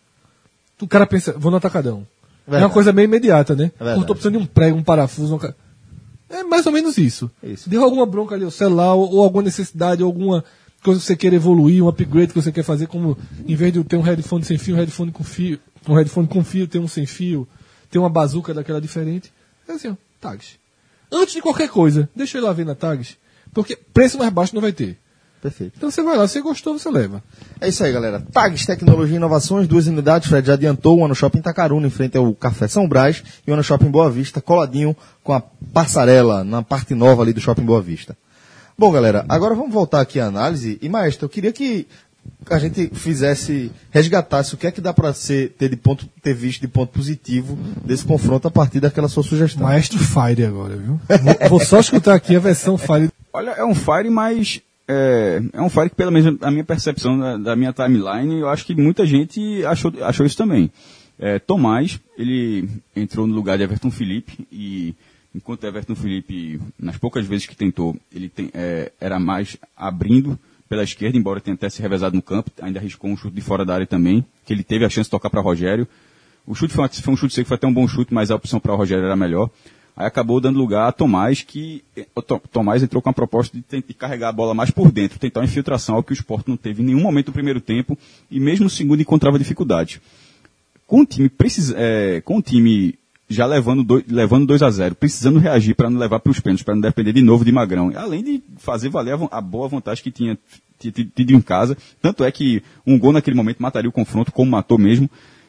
[SPEAKER 2] O cara pensa, vou no atacadão. É,
[SPEAKER 1] Verdade.
[SPEAKER 2] uma coisa meio imediata, né?
[SPEAKER 1] verdade.
[SPEAKER 2] Pô, tô precisando de um prego, um parafuso. Um... ca- É mais ou menos isso.
[SPEAKER 1] Isso.
[SPEAKER 2] Deu alguma bronca ali, o celular, ou, ou alguma necessidade, ou alguma coisa que você queira evoluir, um upgrade que você quer fazer, como em vez de ter um headphone sem fio, um headphone com fio, um headphone com fio, ter um sem fio, ter uma bazuca daquela diferente. É assim, ó, tags. Antes de qualquer coisa, deixa eu ir lá ver na tags, porque preço mais baixo não vai ter.
[SPEAKER 1] Perfeito.
[SPEAKER 2] Então você vai lá, se você gostou, você leva.
[SPEAKER 1] É isso aí, galera. Tags, tecnologia e inovações, duas unidades. Fred já adiantou, uma no Shopping Itacaruna, em frente ao Café São Brás, e uma no Shopping Boa Vista, coladinho com a passarela, na parte nova ali do Shopping Boa Vista. Bom, galera, agora vamos voltar aqui à análise. E, maestro, eu queria que a gente fizesse, resgatasse o que é que dá para ser, ter, de ponto, ter visto de ponto positivo desse confronto a partir daquela sua sugestão.
[SPEAKER 2] Maestro Fire agora, viu? Vou, vou só escutar aqui a versão Fire.
[SPEAKER 3] Olha, é um Fire, mas é, é um Fire que, pelo menos a minha percepção da, da minha timeline, eu acho que muita gente achou, achou isso também. É, Tomás, ele entrou no lugar de Everton Felipe e enquanto Everton Felipe, nas poucas vezes que tentou, ele tem, é, era mais abrindo pela esquerda, embora tenha até se revezado no campo, ainda arriscou um chute de fora da área também, que ele teve a chance de tocar para Rogério. O chute foi, uma, foi um chute seco, foi até um bom chute, mas a opção para o Rogério era melhor. Aí acabou dando lugar a Tomás, que o Tomás entrou com a proposta de, tentar, de carregar a bola mais por dentro, tentar uma infiltração, algo que o Sport não teve em nenhum momento do primeiro tempo, e mesmo no segundo encontrava dificuldade. Com o time, precisa, é, com o time já levando dois, levando dois a zero, precisando reagir para não levar para os pênaltis, para não depender de novo de Magrão, além de fazer valer a, a boa vantagem que tinha tido em casa, tanto é que um gol naquele momento mataria o confronto, como matou mesmo.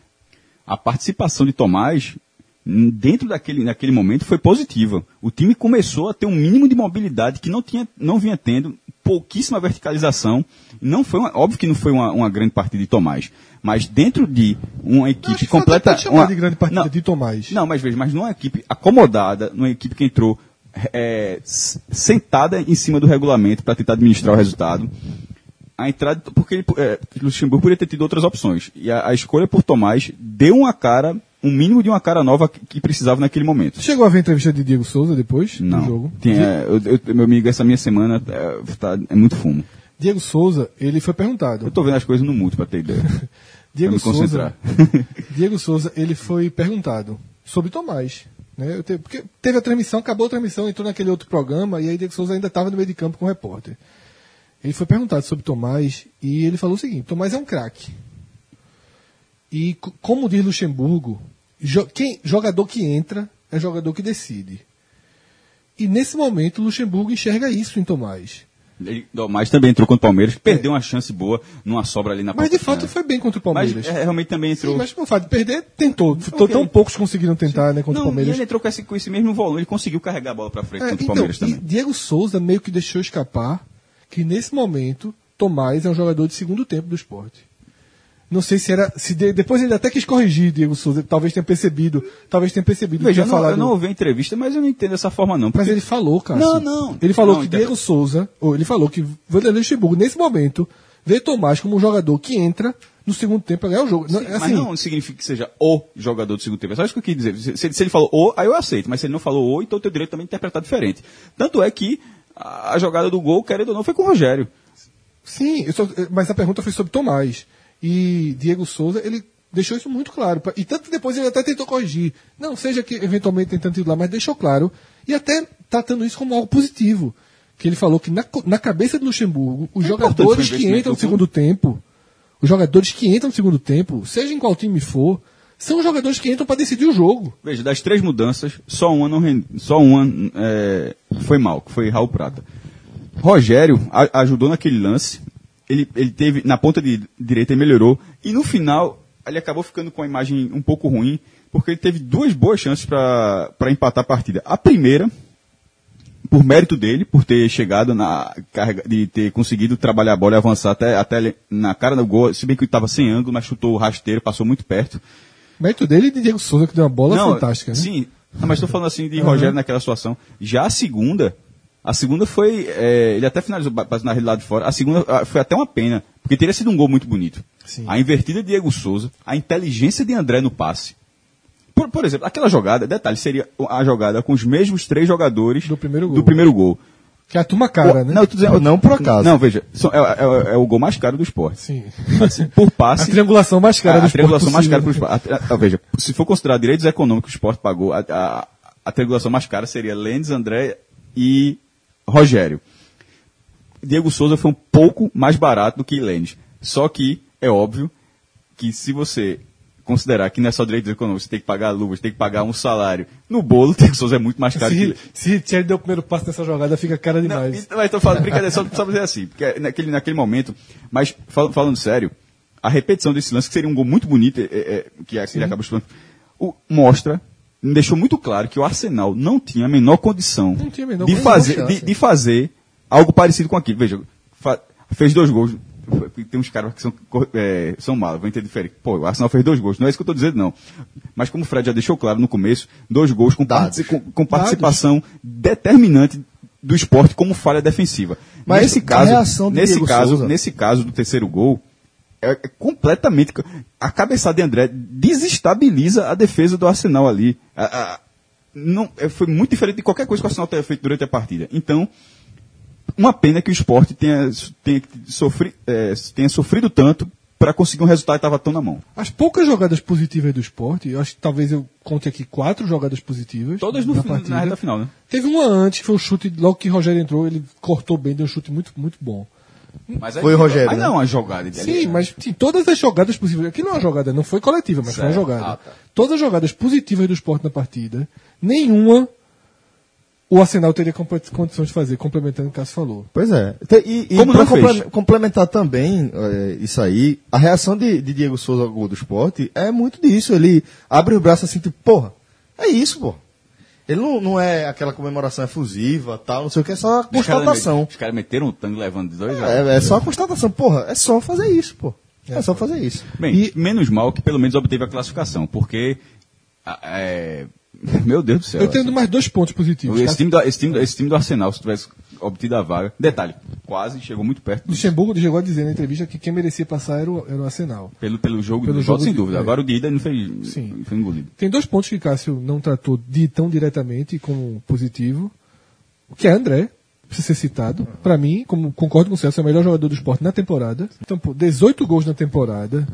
[SPEAKER 3] A participação de Tomás dentro daquele, naquele momento foi positiva. O time começou a ter um mínimo de mobilidade que não, tinha, não vinha tendo, pouquíssima verticalização. Não foi uma, óbvio que não foi uma, uma grande partida de Tomás, mas dentro de uma equipe completa...
[SPEAKER 2] Uma, de grande partida não, de Tomás.
[SPEAKER 3] Não, mas veja, mas numa equipe acomodada, numa equipe que entrou é, sentada em cima do regulamento para tentar administrar o resultado, a entrada, porque ele, é, Luxemburgo poderia ter tido outras opções, e a, a escolha por Tomás deu uma cara... um mínimo de uma cara nova que, que precisava naquele momento.
[SPEAKER 2] Chegou a ver a entrevista de Diego Souza depois
[SPEAKER 3] Não.
[SPEAKER 2] do jogo?
[SPEAKER 3] Tinha, eu, eu, meu amigo, essa minha semana é, tá, é muito fumo.
[SPEAKER 2] Diego Souza, ele foi perguntado.
[SPEAKER 3] Eu tô vendo as coisas no mudo, para ter ideia.
[SPEAKER 2] Diego
[SPEAKER 3] pra me
[SPEAKER 2] Souza,
[SPEAKER 3] concentrar.
[SPEAKER 2] Diego Souza, ele foi perguntado sobre Tomás. Né? Eu te, porque teve a transmissão, acabou a transmissão, entrou naquele outro programa, e aí Diego Souza ainda estava no meio de campo com o repórter. Ele foi perguntado sobre Tomás, e ele falou o seguinte: Tomás é um craque. E c- como diz Luxemburgo, jo- quem, jogador que entra é jogador que decide. E nesse momento o Luxemburgo enxerga isso em Tomás.
[SPEAKER 3] Ele, mas também entrou contra o Palmeiras, perdeu uma chance boa numa sobra ali na
[SPEAKER 2] Mas de
[SPEAKER 3] ponta
[SPEAKER 2] fato
[SPEAKER 3] final.
[SPEAKER 2] foi bem contra o Palmeiras.
[SPEAKER 3] Mas é, realmente também entrou.
[SPEAKER 2] Sim, mas não faz de perder, tentou.
[SPEAKER 3] Okay.
[SPEAKER 2] Tão poucos conseguiram tentar, né, contra
[SPEAKER 3] Não,
[SPEAKER 2] o Palmeiras.
[SPEAKER 3] e ele entrou com esse, com esse mesmo volume, ele conseguiu carregar a bola para frente
[SPEAKER 2] É,
[SPEAKER 3] contra o
[SPEAKER 2] então,
[SPEAKER 3] Palmeiras
[SPEAKER 2] e
[SPEAKER 3] também.
[SPEAKER 2] Diego Souza meio que deixou escapar que nesse momento Tomás é um jogador de segundo tempo do Sport. Não sei se era. Se de, depois ele até quis corrigir, Diego Souza, talvez tenha percebido. Talvez tenha percebido.
[SPEAKER 3] Veja,
[SPEAKER 2] que
[SPEAKER 3] eu
[SPEAKER 2] tinha
[SPEAKER 3] não,
[SPEAKER 2] falado.
[SPEAKER 3] eu não ouvi a entrevista, mas eu não entendo dessa forma não.
[SPEAKER 2] Mas
[SPEAKER 3] porque-
[SPEAKER 2] ele falou, cara.
[SPEAKER 3] Não, não.
[SPEAKER 2] Ele falou
[SPEAKER 3] Não,
[SPEAKER 2] que
[SPEAKER 3] entendo.
[SPEAKER 2] Diego Souza, ou ele falou que Vanderlei Luxemburgo, nesse momento, vê Tomás como um jogador que entra no segundo tempo para ganhar o jogo.
[SPEAKER 3] Sim,
[SPEAKER 2] Não, é
[SPEAKER 3] mas
[SPEAKER 2] assim,
[SPEAKER 3] não significa que seja o jogador do segundo tempo. É só isso que eu quis dizer. Se, se- se ele falou o, aí eu aceito. Mas se ele não falou o, então eu tenho direito também de interpretar diferente. Tanto é que a, a jogada do gol, querendo ou não, foi com o Rogério.
[SPEAKER 2] Sim, eu só- mas a pergunta foi sobre Tomás. E Diego Souza, ele deixou isso muito claro. pra- E tanto que depois ele até tentou corrigir. Não seja que eventualmente tentando titular, mas deixou claro. E até tratando isso como algo positivo. Que ele falou que na, co- na cabeça do Luxemburgo, os
[SPEAKER 3] É
[SPEAKER 2] jogadores
[SPEAKER 3] importante o
[SPEAKER 2] que
[SPEAKER 3] investimento
[SPEAKER 2] entram no
[SPEAKER 3] do
[SPEAKER 2] segundo tempo, os jogadores que entram no segundo tempo, seja em qual time for, são os jogadores que entram para decidir o jogo.
[SPEAKER 3] Veja, das três mudanças, só uma não rende, só uma é, foi mal, que foi Raul Prata. Rogério a- ajudou naquele lance. Ele, ele teve, na ponta de direita, ele melhorou. E no final, ele acabou ficando com a imagem um pouco ruim, porque ele teve duas boas chances para empatar a partida. A primeira, por mérito dele, por ter chegado na carga, de ter conseguido trabalhar a bola e avançar até, até ele- na cara do gol, se bem que ele estava sem ângulo, mas chutou rasteiro, passou muito perto.
[SPEAKER 2] Mérito dele e de Diego Souza, que deu uma bola
[SPEAKER 3] Não,
[SPEAKER 2] fantástica. Né?
[SPEAKER 3] Sim, não, mas estou falando assim de
[SPEAKER 2] Uhum.
[SPEAKER 3] Rogério naquela situação. Já a segunda, A segunda foi, é, ele até finalizou passando na rede lá de fora, a segunda ah, foi até uma pena, porque teria sido um gol muito bonito.
[SPEAKER 2] Sim.
[SPEAKER 3] A invertida de Diego Souza, a inteligência de André no passe. Por, por exemplo, aquela jogada, detalhe, seria a jogada com os mesmos três jogadores
[SPEAKER 2] Do primeiro gol.
[SPEAKER 3] Do primeiro gol.
[SPEAKER 2] Que é a turma cara,
[SPEAKER 3] O-
[SPEAKER 2] né?
[SPEAKER 3] Não, eu tô dizendo,
[SPEAKER 1] Não por acaso.
[SPEAKER 3] Não, veja, são- é, é- é o gol mais caro do esporte.
[SPEAKER 2] Sim.
[SPEAKER 3] Assim, por
[SPEAKER 2] A
[SPEAKER 3] passe.
[SPEAKER 2] triangulação mais cara
[SPEAKER 3] a,
[SPEAKER 2] do
[SPEAKER 3] a
[SPEAKER 2] esporte
[SPEAKER 3] triangulação mais
[SPEAKER 2] possível.
[SPEAKER 3] cara pro esporte. A- a- Veja, se for considerar direitos econômicos que o esporte pagou, a, a, a triangulação mais cara seria Lendes, André e Rogério. Diego Souza foi um pouco mais barato do que Lendes. Só que é óbvio que se você considerar que não é só direitos econômicos, você tem que pagar luvas, tem que pagar um salário. No bolo, Diego Souza é muito mais caro
[SPEAKER 2] Se,
[SPEAKER 3] que
[SPEAKER 2] se Thierry deu o primeiro passo nessa jogada, fica cara
[SPEAKER 3] não,
[SPEAKER 2] demais.
[SPEAKER 3] então, mas tô falando brincadeira, só, só pra dizer assim, porque naquele, naquele momento, mas fal- falando sério, a repetição desse lance, que seria um gol muito bonito, é, é, que é- ele acaba chutando, o- mostra, deixou muito claro que o Arsenal não tinha a menor condição
[SPEAKER 2] Não tinha a menor
[SPEAKER 3] de,
[SPEAKER 2] condição,
[SPEAKER 3] fazer,
[SPEAKER 2] chance.
[SPEAKER 3] de, de fazer algo parecido com aquilo. Veja, fa- fez dois gols. Tem uns caras que são, cor- é, são malos, vão entender diferente. Pô, o Arsenal fez dois gols, não é isso que eu estou dizendo, não. Mas como o Fred já deixou claro no começo, dois gols com,
[SPEAKER 1] Dados.
[SPEAKER 3] partici- com, com participação determinante do esporte como falha defensiva.
[SPEAKER 1] Mas
[SPEAKER 3] nesse
[SPEAKER 1] a
[SPEAKER 3] caso,
[SPEAKER 1] reação de
[SPEAKER 3] nesse
[SPEAKER 1] Diego
[SPEAKER 3] caso,
[SPEAKER 1] Souza-
[SPEAKER 3] nesse caso do terceiro gol, é, é completamente. A cabeçada de André desestabiliza a defesa do Arsenal ali. A- a- não, é, foi muito diferente de qualquer coisa que o Arsenal tenha feito durante a partida. Então, uma pena que o esporte tenha, tenha, sofri, é, tenha sofrido tanto para conseguir um resultado que estava tão na mão.
[SPEAKER 2] As poucas jogadas positivas do esporte, eu acho que talvez eu conte aqui quatro jogadas positivas.
[SPEAKER 3] Todas no,
[SPEAKER 2] na
[SPEAKER 3] fim-
[SPEAKER 2] partida.
[SPEAKER 3] na reta final, né?
[SPEAKER 2] Teve uma antes, que foi um chute, logo que o Rogério entrou, ele cortou bem, deu um chute muito, muito bom.
[SPEAKER 3] Mas
[SPEAKER 1] Foi o Rogério,
[SPEAKER 3] Mas
[SPEAKER 1] né?
[SPEAKER 3] não, a jogada dele.
[SPEAKER 2] Sim, mas sim, todas as jogadas possíveis. Aqui não é uma jogada, não foi coletiva, mas foi uma
[SPEAKER 3] Certo.
[SPEAKER 2] jogada.
[SPEAKER 3] Ah, tá.
[SPEAKER 2] Todas as jogadas positivas do esporte na partida, nenhuma o Arsenal teria compa- condições de fazer, complementando o que o Cássio falou.
[SPEAKER 1] Pois é. Te- E, e
[SPEAKER 3] Como
[SPEAKER 1] pra
[SPEAKER 3] não fez?
[SPEAKER 1] comple- complementar também é, isso aí, a reação de, de Diego Souza ao gol do esporte é muito disso. Ele abre o braço assim, tipo, porra, é isso, pô. Ele não, não é aquela comemoração efusiva, tal, não sei o que, é só a
[SPEAKER 3] Os caras
[SPEAKER 1] constatação.
[SPEAKER 3] met- Os caras meteram o tango levando de dois a um.
[SPEAKER 1] É, é só a constatação, porra, é só fazer isso, pô. É só fazer isso.
[SPEAKER 3] Bem,
[SPEAKER 2] E-
[SPEAKER 3] menos mal que pelo menos obteve a classificação, porque. a- é, meu Deus do céu.
[SPEAKER 2] Eu tenho mais dois pontos positivos.
[SPEAKER 3] esse,
[SPEAKER 2] Cássio.
[SPEAKER 3] time do, esse, time, do- esse time do Arsenal, se tivesse obtido a vaga. Detalhe, quase chegou muito perto.
[SPEAKER 2] Luxemburgo chegou a dizer na entrevista que quem merecia passar era o, era o Arsenal.
[SPEAKER 3] Pelo, pelo jogo
[SPEAKER 2] Pelo
[SPEAKER 3] do
[SPEAKER 2] jogo
[SPEAKER 3] voto, sem
[SPEAKER 2] de-
[SPEAKER 3] dúvida.
[SPEAKER 2] é.
[SPEAKER 3] Agora o de ida não fez,
[SPEAKER 2] Sim.
[SPEAKER 3] foi engolido.
[SPEAKER 2] Tem dois pontos que Cássio não tratou de tão diretamente como positivo, o que é André, precisa ser citado. Pra mim, como concordo com o Celso, é o melhor jogador do esporte na temporada. Então, pô, dezoito gols na temporada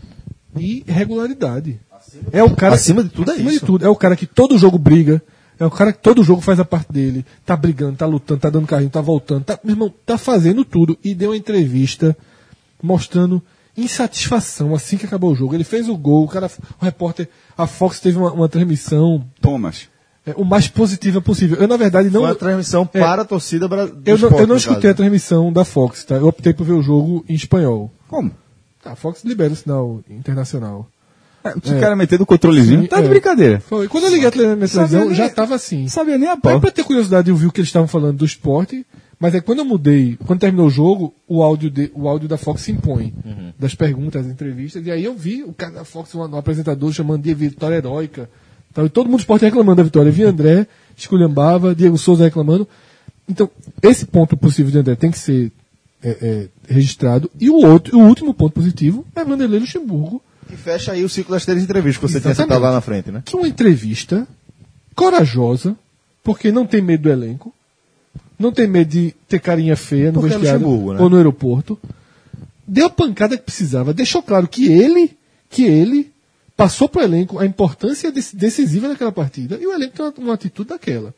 [SPEAKER 2] e regularidade. É o cara,
[SPEAKER 1] acima de tudo é
[SPEAKER 2] acima
[SPEAKER 1] isso.
[SPEAKER 2] de tudo, é o cara que todo jogo briga, é o cara que todo jogo faz a parte dele, tá brigando, tá lutando, tá dando carrinho, tá voltando, tá, meu irmão, tá fazendo tudo. E deu uma entrevista mostrando insatisfação assim que acabou o jogo. Ele fez o gol, o cara, o repórter, a Fox teve uma, uma transmissão
[SPEAKER 3] Thomas.
[SPEAKER 2] é, o mais positiva possível. Eu, na verdade, não.
[SPEAKER 1] Foi uma transmissão
[SPEAKER 2] é,
[SPEAKER 1] para a torcida bra- do
[SPEAKER 2] eu não,
[SPEAKER 1] esporte,
[SPEAKER 2] eu não
[SPEAKER 1] no
[SPEAKER 2] escutei a
[SPEAKER 1] caso.
[SPEAKER 2] transmissão da Fox, tá? Eu optei por ver o jogo em espanhol.
[SPEAKER 3] Como?
[SPEAKER 2] Tá, a Fox libera o sinal internacional.
[SPEAKER 3] É, se o cara meter do controlezinho,
[SPEAKER 2] Sim,
[SPEAKER 3] tá de
[SPEAKER 2] é.
[SPEAKER 3] brincadeira.
[SPEAKER 2] Foi. Quando eu liguei a tele- minha
[SPEAKER 3] Sabia
[SPEAKER 2] televisão,
[SPEAKER 3] nem-
[SPEAKER 2] já estava assim.
[SPEAKER 3] Não sabia nem a
[SPEAKER 2] Mas
[SPEAKER 3] pau.
[SPEAKER 2] pra ter curiosidade, eu vi o que eles estavam falando do esporte, mas é quando eu mudei, quando terminou o jogo, o áudio, de, o áudio da Fox se impõe. Das perguntas, das entrevistas, e aí eu vi o cara da Fox, um, um apresentador chamando de vitória heróica. Então, e todo mundo do esporte reclamando da vitória. Eu vi André, esculhambava, Diego Souza reclamando. Então, esse ponto positivo de André tem que ser é, é, registrado. E o outro, o último ponto positivo é Vanderlei Luxemburgo,
[SPEAKER 1] Que fecha aí o ciclo das três entrevistas que você tinha
[SPEAKER 2] Exatamente.
[SPEAKER 1] citado lá na frente, né?
[SPEAKER 2] que uma entrevista corajosa, porque não tem medo do elenco, não tem medo de ter carinha feia no
[SPEAKER 1] Porque é
[SPEAKER 2] vestiário
[SPEAKER 1] Luxemburgo, né?
[SPEAKER 2] ou no aeroporto, deu a pancada que precisava, deixou claro que ele, que ele passou para o elenco a importância dec- decisiva daquela partida e o elenco tem uma, uma atitude daquela.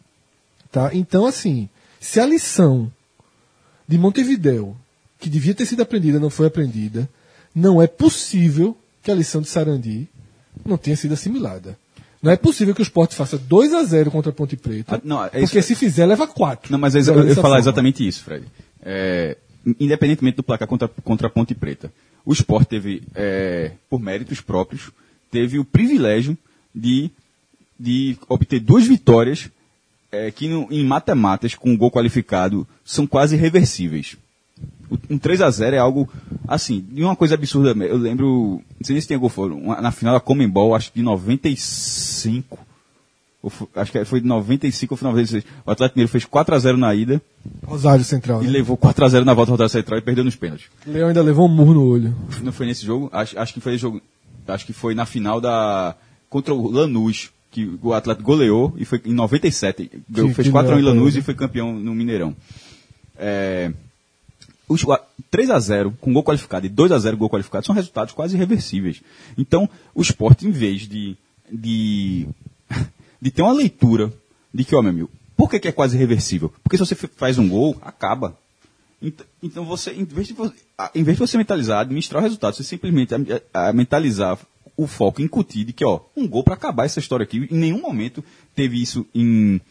[SPEAKER 2] Tá? Então, assim, se a lição de Montevidéu, que devia ter sido aprendida, não foi aprendida, não é possível que a lição de Sarandi não tenha sido assimilada. Não é possível que o Sport faça dois a zero contra a Ponte Preta,
[SPEAKER 3] Ah, não, é
[SPEAKER 2] porque
[SPEAKER 3] isso-
[SPEAKER 2] se fizer, leva quatro.
[SPEAKER 3] Não, mas eu,
[SPEAKER 2] Joga
[SPEAKER 3] eu ia
[SPEAKER 2] dessa
[SPEAKER 3] falar
[SPEAKER 2] forma.
[SPEAKER 3] exatamente isso, Fred. É, independentemente do placar contra, contra a Ponte Preta, o Sport teve, é, por méritos próprios, teve o privilégio de, de obter duas vitórias é, que no, em mata-matas, com um gol qualificado, são quase irreversíveis. O- Um três a zero é algo, assim, de uma coisa absurda. Eu lembro, não sei nem se tem gol fora, uma- na final da Comembol, acho que de noventa e cinco, ou foi, acho que foi de noventa e cinco ou foi noventa e seis. O Atlético Mineiro fez quatro a zero na ida.
[SPEAKER 2] Rosário Central.
[SPEAKER 3] E
[SPEAKER 2] né?
[SPEAKER 3] levou quatro a zero na volta do Rosário Central e perdeu nos pênaltis.
[SPEAKER 2] O Leão ainda levou um murro no olho.
[SPEAKER 3] Não foi nesse jogo? Acho, acho que foi esse jogo. Acho que foi na final da. Contra o Lanús, que o Atlético goleou e foi em noventa e sete. Sim, fez quatro a um em Lanús e foi campeão no Mineirão. É, os, três a zero com gol qualificado e dois a zero gol qualificado são resultados quase irreversíveis. Então, o Sport, em vez de. de de ter uma leitura de que, ó, meu amigo, por que, que é quase irreversível? Porque se você faz um gol, acaba. Então, então você, em vez, de você, em vez de você mentalizar, administrar o resultado, você simplesmente a, a mentalizar o foco, incutir de que, ó, um gol para acabar essa história aqui. Em nenhum momento teve isso em,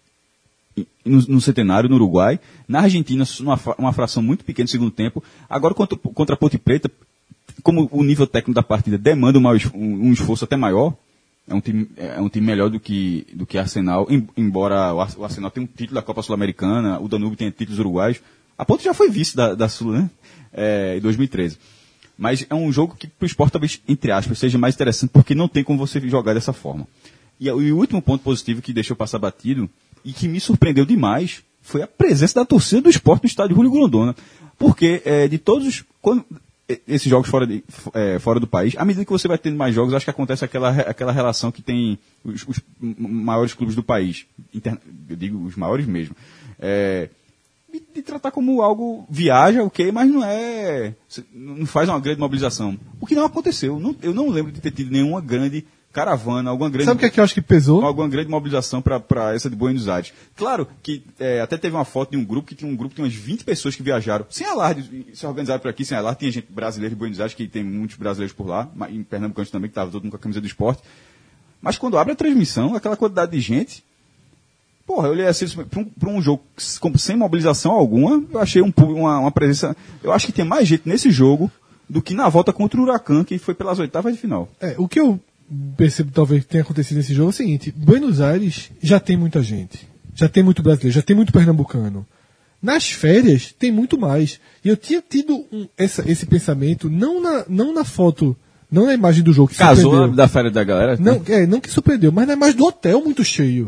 [SPEAKER 3] em, no, no Centenário, no Uruguai. Na Argentina, uma, uma fração muito pequena no segundo tempo. Agora, contra, contra a Ponte Preta, como o nível técnico da partida demanda um, um esforço até maior, É um time, é um time melhor do que, do que Arsenal, em, embora o Arsenal tenha um título da Copa Sul-Americana, o Danúbio tenha títulos uruguaios. A Ponte já foi vice da, da Sul, né? É, em dois mil e treze. Mas é um jogo que para o esporte talvez, entre aspas, seja mais interessante, porque não tem como você jogar dessa forma. E, e o último ponto positivo que deixou passar batido, e que me surpreendeu demais, foi a presença da torcida do esporte no estádio Júlio Grondona. Porque é, de todos os... Quando, esses jogos fora, de, é, fora do país, à medida que você vai tendo mais jogos, acho que acontece aquela, aquela relação que tem os, os maiores clubes do país, interna, eu digo os maiores mesmo, é, de, de tratar como algo, viaja, ok, mas não é, não faz uma grande mobilização. O que não aconteceu, não, eu não lembro de ter tido nenhuma grande caravana, alguma grande...
[SPEAKER 2] Sabe o que é que eu acho que pesou?
[SPEAKER 3] Alguma grande mobilização para essa de Buenos Aires. Claro que é, até teve uma foto de um grupo que tinha um grupo de umas vinte pessoas que viajaram, sem alarde, se organizaram por aqui, sem alarde, tinha gente brasileira de Buenos Aires, que tem muitos brasileiros por lá, em Pernambuco também, que estava todo mundo com a camisa do esporte. Mas quando abre a transmissão, aquela quantidade de gente, porra, eu olhei assim, para um, para um jogo sem mobilização alguma, eu achei um, uma, uma presença, eu acho que tem mais gente nesse jogo do que na volta contra o Huracan, que foi pelas oitavas de final.
[SPEAKER 2] É, o que eu percebo talvez que tenha acontecido nesse jogo é o seguinte: Buenos Aires já tem muita gente, já tem muito brasileiro, já tem muito pernambucano. Nas férias tem muito mais. E eu tinha tido um, essa, esse pensamento não na, não na foto, não na imagem do jogo que
[SPEAKER 3] Casou
[SPEAKER 2] surpreendeu.
[SPEAKER 3] Da férias da galera?
[SPEAKER 2] Não, é, não que surpreendeu, mas na imagem do hotel muito cheio.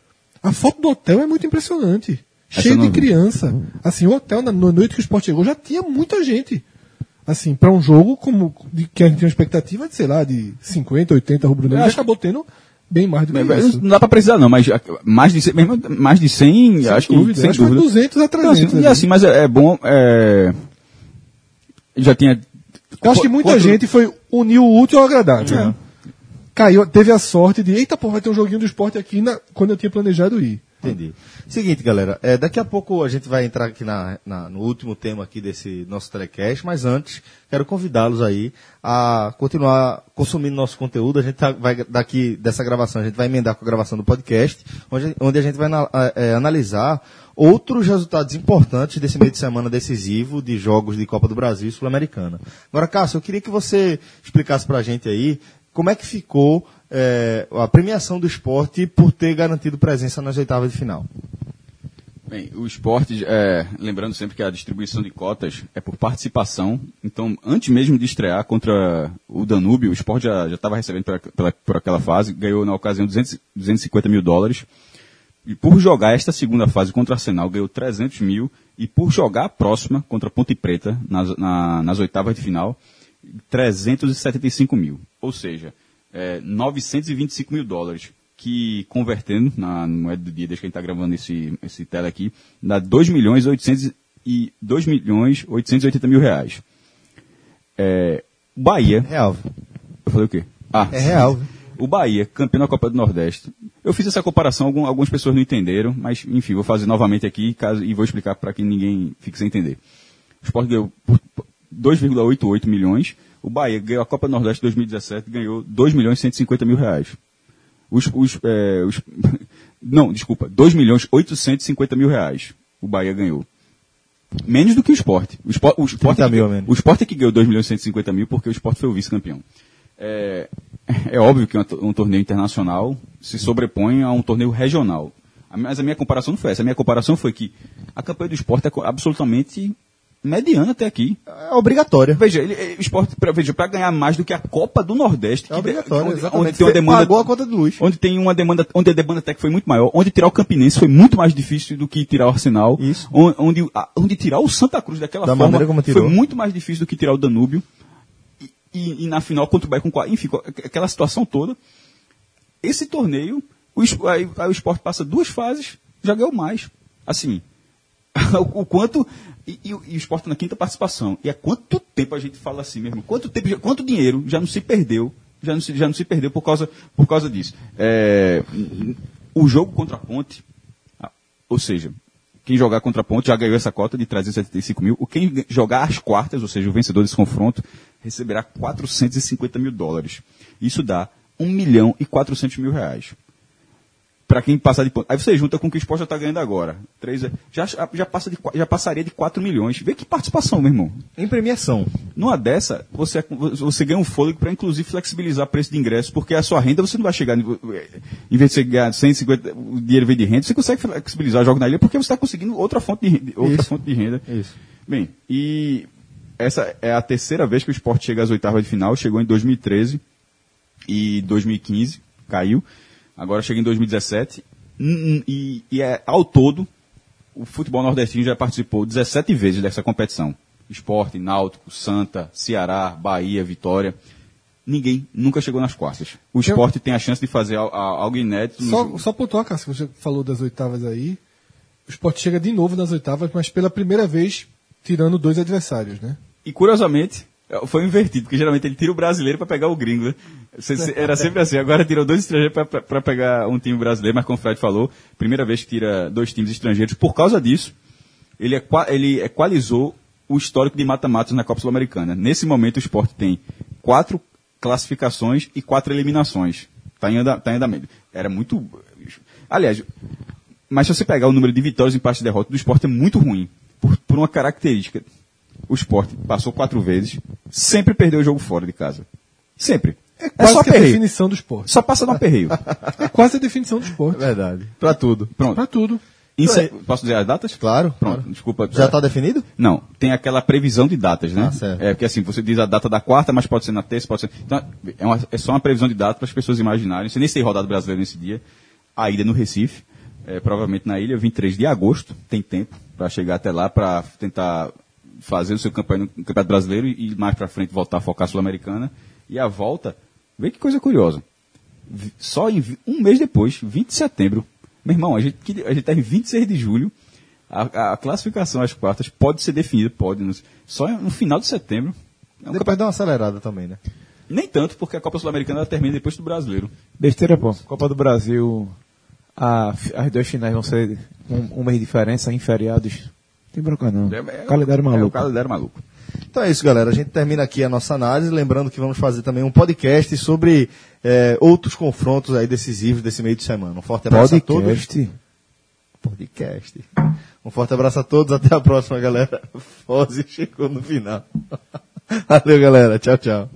[SPEAKER 2] A foto do hotel é muito impressionante.
[SPEAKER 3] Essa
[SPEAKER 2] Cheio de
[SPEAKER 3] vi.
[SPEAKER 2] criança. Assim, o hotel na, na noite que o Sport chegou já tinha muita gente. Assim, para um jogo como de, que a gente tinha uma expectativa de, sei lá, de cinquenta, oitenta rubro-negros,
[SPEAKER 3] Acho-
[SPEAKER 2] acabou tendo bem mais do que
[SPEAKER 3] Mas
[SPEAKER 2] isso.
[SPEAKER 3] não dá pra precisar não, mas mais de cem, mesmo mais de cem,
[SPEAKER 2] Sem
[SPEAKER 3] acho
[SPEAKER 2] dúvida,
[SPEAKER 3] que sem
[SPEAKER 2] acho que foi
[SPEAKER 3] dúvida.
[SPEAKER 2] duzentos a
[SPEAKER 3] Não,
[SPEAKER 2] trezentos.
[SPEAKER 3] assim, e
[SPEAKER 2] né?
[SPEAKER 3] assim, mas é, é bom, é, já tinha...
[SPEAKER 2] Eu acho que muita
[SPEAKER 3] Contra-
[SPEAKER 2] gente foi unir o útil ao agradável.
[SPEAKER 3] É.
[SPEAKER 2] né? Caiu, teve a sorte de, eita, pô, vai ter um joguinho do esporte aqui na, quando eu tinha planejado ir.
[SPEAKER 1] Entendi. Seguinte, galera, é, daqui a pouco a gente vai entrar aqui na, na- no último tema aqui desse nosso telecast, mas antes, quero convidá-los aí a continuar consumindo nosso conteúdo. A gente tá- vai, daqui dessa gravação, a gente vai emendar com a gravação do podcast, onde, onde a gente vai na- é, analisar outros resultados importantes desse meio de semana decisivo de jogos de Copa do Brasil e Sul-Americana. Agora, Cássio, eu queria que você explicasse pra gente aí como é que ficou é, a premiação do esporte por ter garantido presença nas oitavas de final.
[SPEAKER 3] Bem, o esporte, é, lembrando sempre que a distribuição de cotas é por participação, então antes mesmo de estrear contra o Danúbio, o esporte já estava recebendo pela, pela, por aquela fase, ganhou na ocasião duzentos, duzentos e cinquenta mil dólares, e por jogar esta segunda fase contra o Arsenal ganhou trezentos mil, e por jogar a próxima contra a Ponte Preta, nas, na, nas oitavas de final, trezentos e setenta e cinco mil, ou seja, é, novecentos e vinte e cinco mil dólares, que convertendo na moeda do dia, desde que a gente está gravando esse, esse tele aqui, dá dois milhões e oitocentos e oitenta mil reais. É, o Bahia...
[SPEAKER 1] Real.
[SPEAKER 3] Eu falei o quê? Ah,
[SPEAKER 1] É real.
[SPEAKER 3] o Bahia, campeão da Copa do Nordeste. Eu fiz essa comparação, algum, algumas pessoas não entenderam, mas enfim, vou fazer novamente aqui caso, e vou explicar para que ninguém fique sem entender. O Sport ganhou por dois vírgula oitenta e oito milhões, o Bahia ganhou a Copa do Nordeste dois mil e dezessete, ganhou dois milhões e cento e cinquenta mil reais. Os, os, é, os, não, desculpa, dois milhões oitocentos e cinquenta mil reais o Bahia ganhou. Menos do que o Sport. O Sport, o Sport,
[SPEAKER 1] trinta mil,
[SPEAKER 3] que,
[SPEAKER 1] menos.
[SPEAKER 3] o Sport é que ganhou dois milhões e cento e cinquenta mil porque o Sport foi o vice-campeão. É, é óbvio que um, um torneio internacional se sobrepõe a um torneio regional. Mas a minha comparação não foi essa. A minha comparação foi que a campanha do Sport é absolutamente mediana até aqui.
[SPEAKER 1] É obrigatória.
[SPEAKER 3] Veja, ele, ele, o esporte, pra, veja, para ganhar mais do que a Copa do Nordeste,
[SPEAKER 1] É
[SPEAKER 3] que de-
[SPEAKER 1] obrigatório,
[SPEAKER 3] onde,
[SPEAKER 1] exatamente.
[SPEAKER 3] onde tem uma demanda,
[SPEAKER 1] Pagou a conta de luz.
[SPEAKER 3] onde tem uma demanda, onde a demanda até que foi muito maior, onde tirar o Campinense foi muito mais difícil do que tirar o Arsenal,
[SPEAKER 1] Isso.
[SPEAKER 3] onde, onde, a- onde tirar o Santa Cruz daquela
[SPEAKER 1] Da
[SPEAKER 3] forma
[SPEAKER 1] maneira como
[SPEAKER 3] foi
[SPEAKER 1] tirou.
[SPEAKER 3] muito mais difícil do que tirar o Danúbio, e, e, e na final contra o Bahia com quatro, enfim, com aquela situação toda. Esse torneio, o, es- aí, aí o esporte passa duas fases, já ganhou mais. Assim, o, o quanto. E, e, o- e o esporte na quinta participação. E há quanto tempo a gente fala assim mesmo? Quanto tempo, já- quanto dinheiro já não se perdeu? Já não se, já não se perdeu por causa, por causa disso. É, o jogo contra a Ponte, ah, ou seja, quem jogar contra a Ponte já ganhou essa cota de trezentos e setenta e cinco mil. O quem jogar as quartas, ou seja, o vencedor desse confronto, receberá quatrocentos e cinquenta mil dólares. Isso dá um milhão e quatrocentos mil reais. Para quem passar de ponto. Aí você junta com o que o esporte já está ganhando agora. Três, já, já, passa de, já passaria de quatro milhões. Vê que participação, meu irmão.
[SPEAKER 1] Em premiação.
[SPEAKER 3] Numa dessa, você, você ganha um fôlego para, inclusive, flexibilizar o preço de ingresso, porque a sua renda você não vai chegar. Em vez de você ganhar cento e cinquenta, o dinheiro vem de renda, você consegue flexibilizar o jogo na ilha, porque você está conseguindo outra fonte de renda. Outra
[SPEAKER 1] Isso.
[SPEAKER 3] fonte de renda.
[SPEAKER 1] Isso.
[SPEAKER 3] Bem, e essa é a terceira vez que o esporte chega às oitavas de final. Chegou em dois mil e treze e dois mil e quinze, caiu. Agora chega em dois mil e dezessete. Hum, E, e é, ao todo, o futebol nordestino já participou dezessete vezes dessa competição. Esporte, Náutico, Santa, Ceará, Bahia, Vitória. Ninguém nunca chegou nas quartas. O esporte tem a chance de fazer al- al- algo inédito. no
[SPEAKER 2] Só,
[SPEAKER 3] jogo.
[SPEAKER 2] só pontuar, Cássio, você falou das oitavas aí. O Sport chega de novo nas oitavas, mas pela primeira vez tirando dois adversários, né?
[SPEAKER 3] E curiosamente, foi invertido, porque geralmente ele tira o brasileiro para pegar o gringo. Né? Se- se- Era sempre assim, agora tirou dois estrangeiros para pegar um time brasileiro, mas como o Fred falou, primeira vez que tira dois times estrangeiros. Por causa disso, ele, equa, ele equalizou o histórico de mata-matas na Copa Sul-Americana. Nesse momento, o Sport tem quatro classificações e quatro eliminações. Está em, anda, tá em andamento. Era muito... Aliás, mas se você pegar o número de vitórias, empates e derrotas do Sport é muito ruim, por, por uma característica. O Sport passou quatro vezes, sempre perdeu o jogo fora de casa. Sempre.
[SPEAKER 2] É quase
[SPEAKER 3] só
[SPEAKER 2] que a
[SPEAKER 3] perreio.
[SPEAKER 2] definição do esporte.
[SPEAKER 3] Só passa no aperreio.
[SPEAKER 2] É quase a definição do esporte.
[SPEAKER 1] Verdade. Pra tudo.
[SPEAKER 3] Pronto.
[SPEAKER 2] Pra tudo.
[SPEAKER 3] Inse- Posso dizer as datas?
[SPEAKER 1] Claro.
[SPEAKER 3] Pronto,
[SPEAKER 1] claro.
[SPEAKER 3] desculpa.
[SPEAKER 1] Já está definido?
[SPEAKER 3] Não, tem aquela previsão de datas, né?
[SPEAKER 1] Ah, certo.
[SPEAKER 3] É porque assim, você diz a data da quarta, mas pode ser na terça, pode ser... Então, é, uma- é só uma previsão de data para as pessoas imaginarem. Você nem sei rodado brasileiro nesse dia. A ida no Recife, é, provavelmente na ilha, vinte e três de agosto, tem tempo para chegar até lá para tentar fazer o seu campanha no Campeonato Brasileiro e mais para frente voltar a focar a Sul-Americana. E a volta, vê que coisa curiosa. Vi- Só em vi- um mês depois, vinte de setembro, meu irmão, a gente que- a gente está em vinte e seis de julho, a, a classificação às quartas pode ser definida, pode, no- só no final de setembro. É um
[SPEAKER 1] Depois dá uma acelerada também, né?
[SPEAKER 3] Nem tanto, porque a Copa Sul-Americana ela termina depois do Brasileiro.
[SPEAKER 4] Besteira, pô. Copa do Brasil, a- as duas finais vão ser um, um mês de diferença em feriados. Tem bronca não.
[SPEAKER 3] É, é-
[SPEAKER 4] Calendário
[SPEAKER 3] É o
[SPEAKER 4] maluco.
[SPEAKER 3] calendário maluco.
[SPEAKER 1] Então é isso, galera. A gente termina aqui a nossa análise. Lembrando que vamos fazer também um podcast sobre eh, outros confrontos aí decisivos desse meio de semana. Um forte abraço a todos.
[SPEAKER 4] Podcast.
[SPEAKER 1] Podcast. Um forte abraço a todos. Até a próxima, galera. Foz chegou no final. Valeu, galera. Tchau, tchau.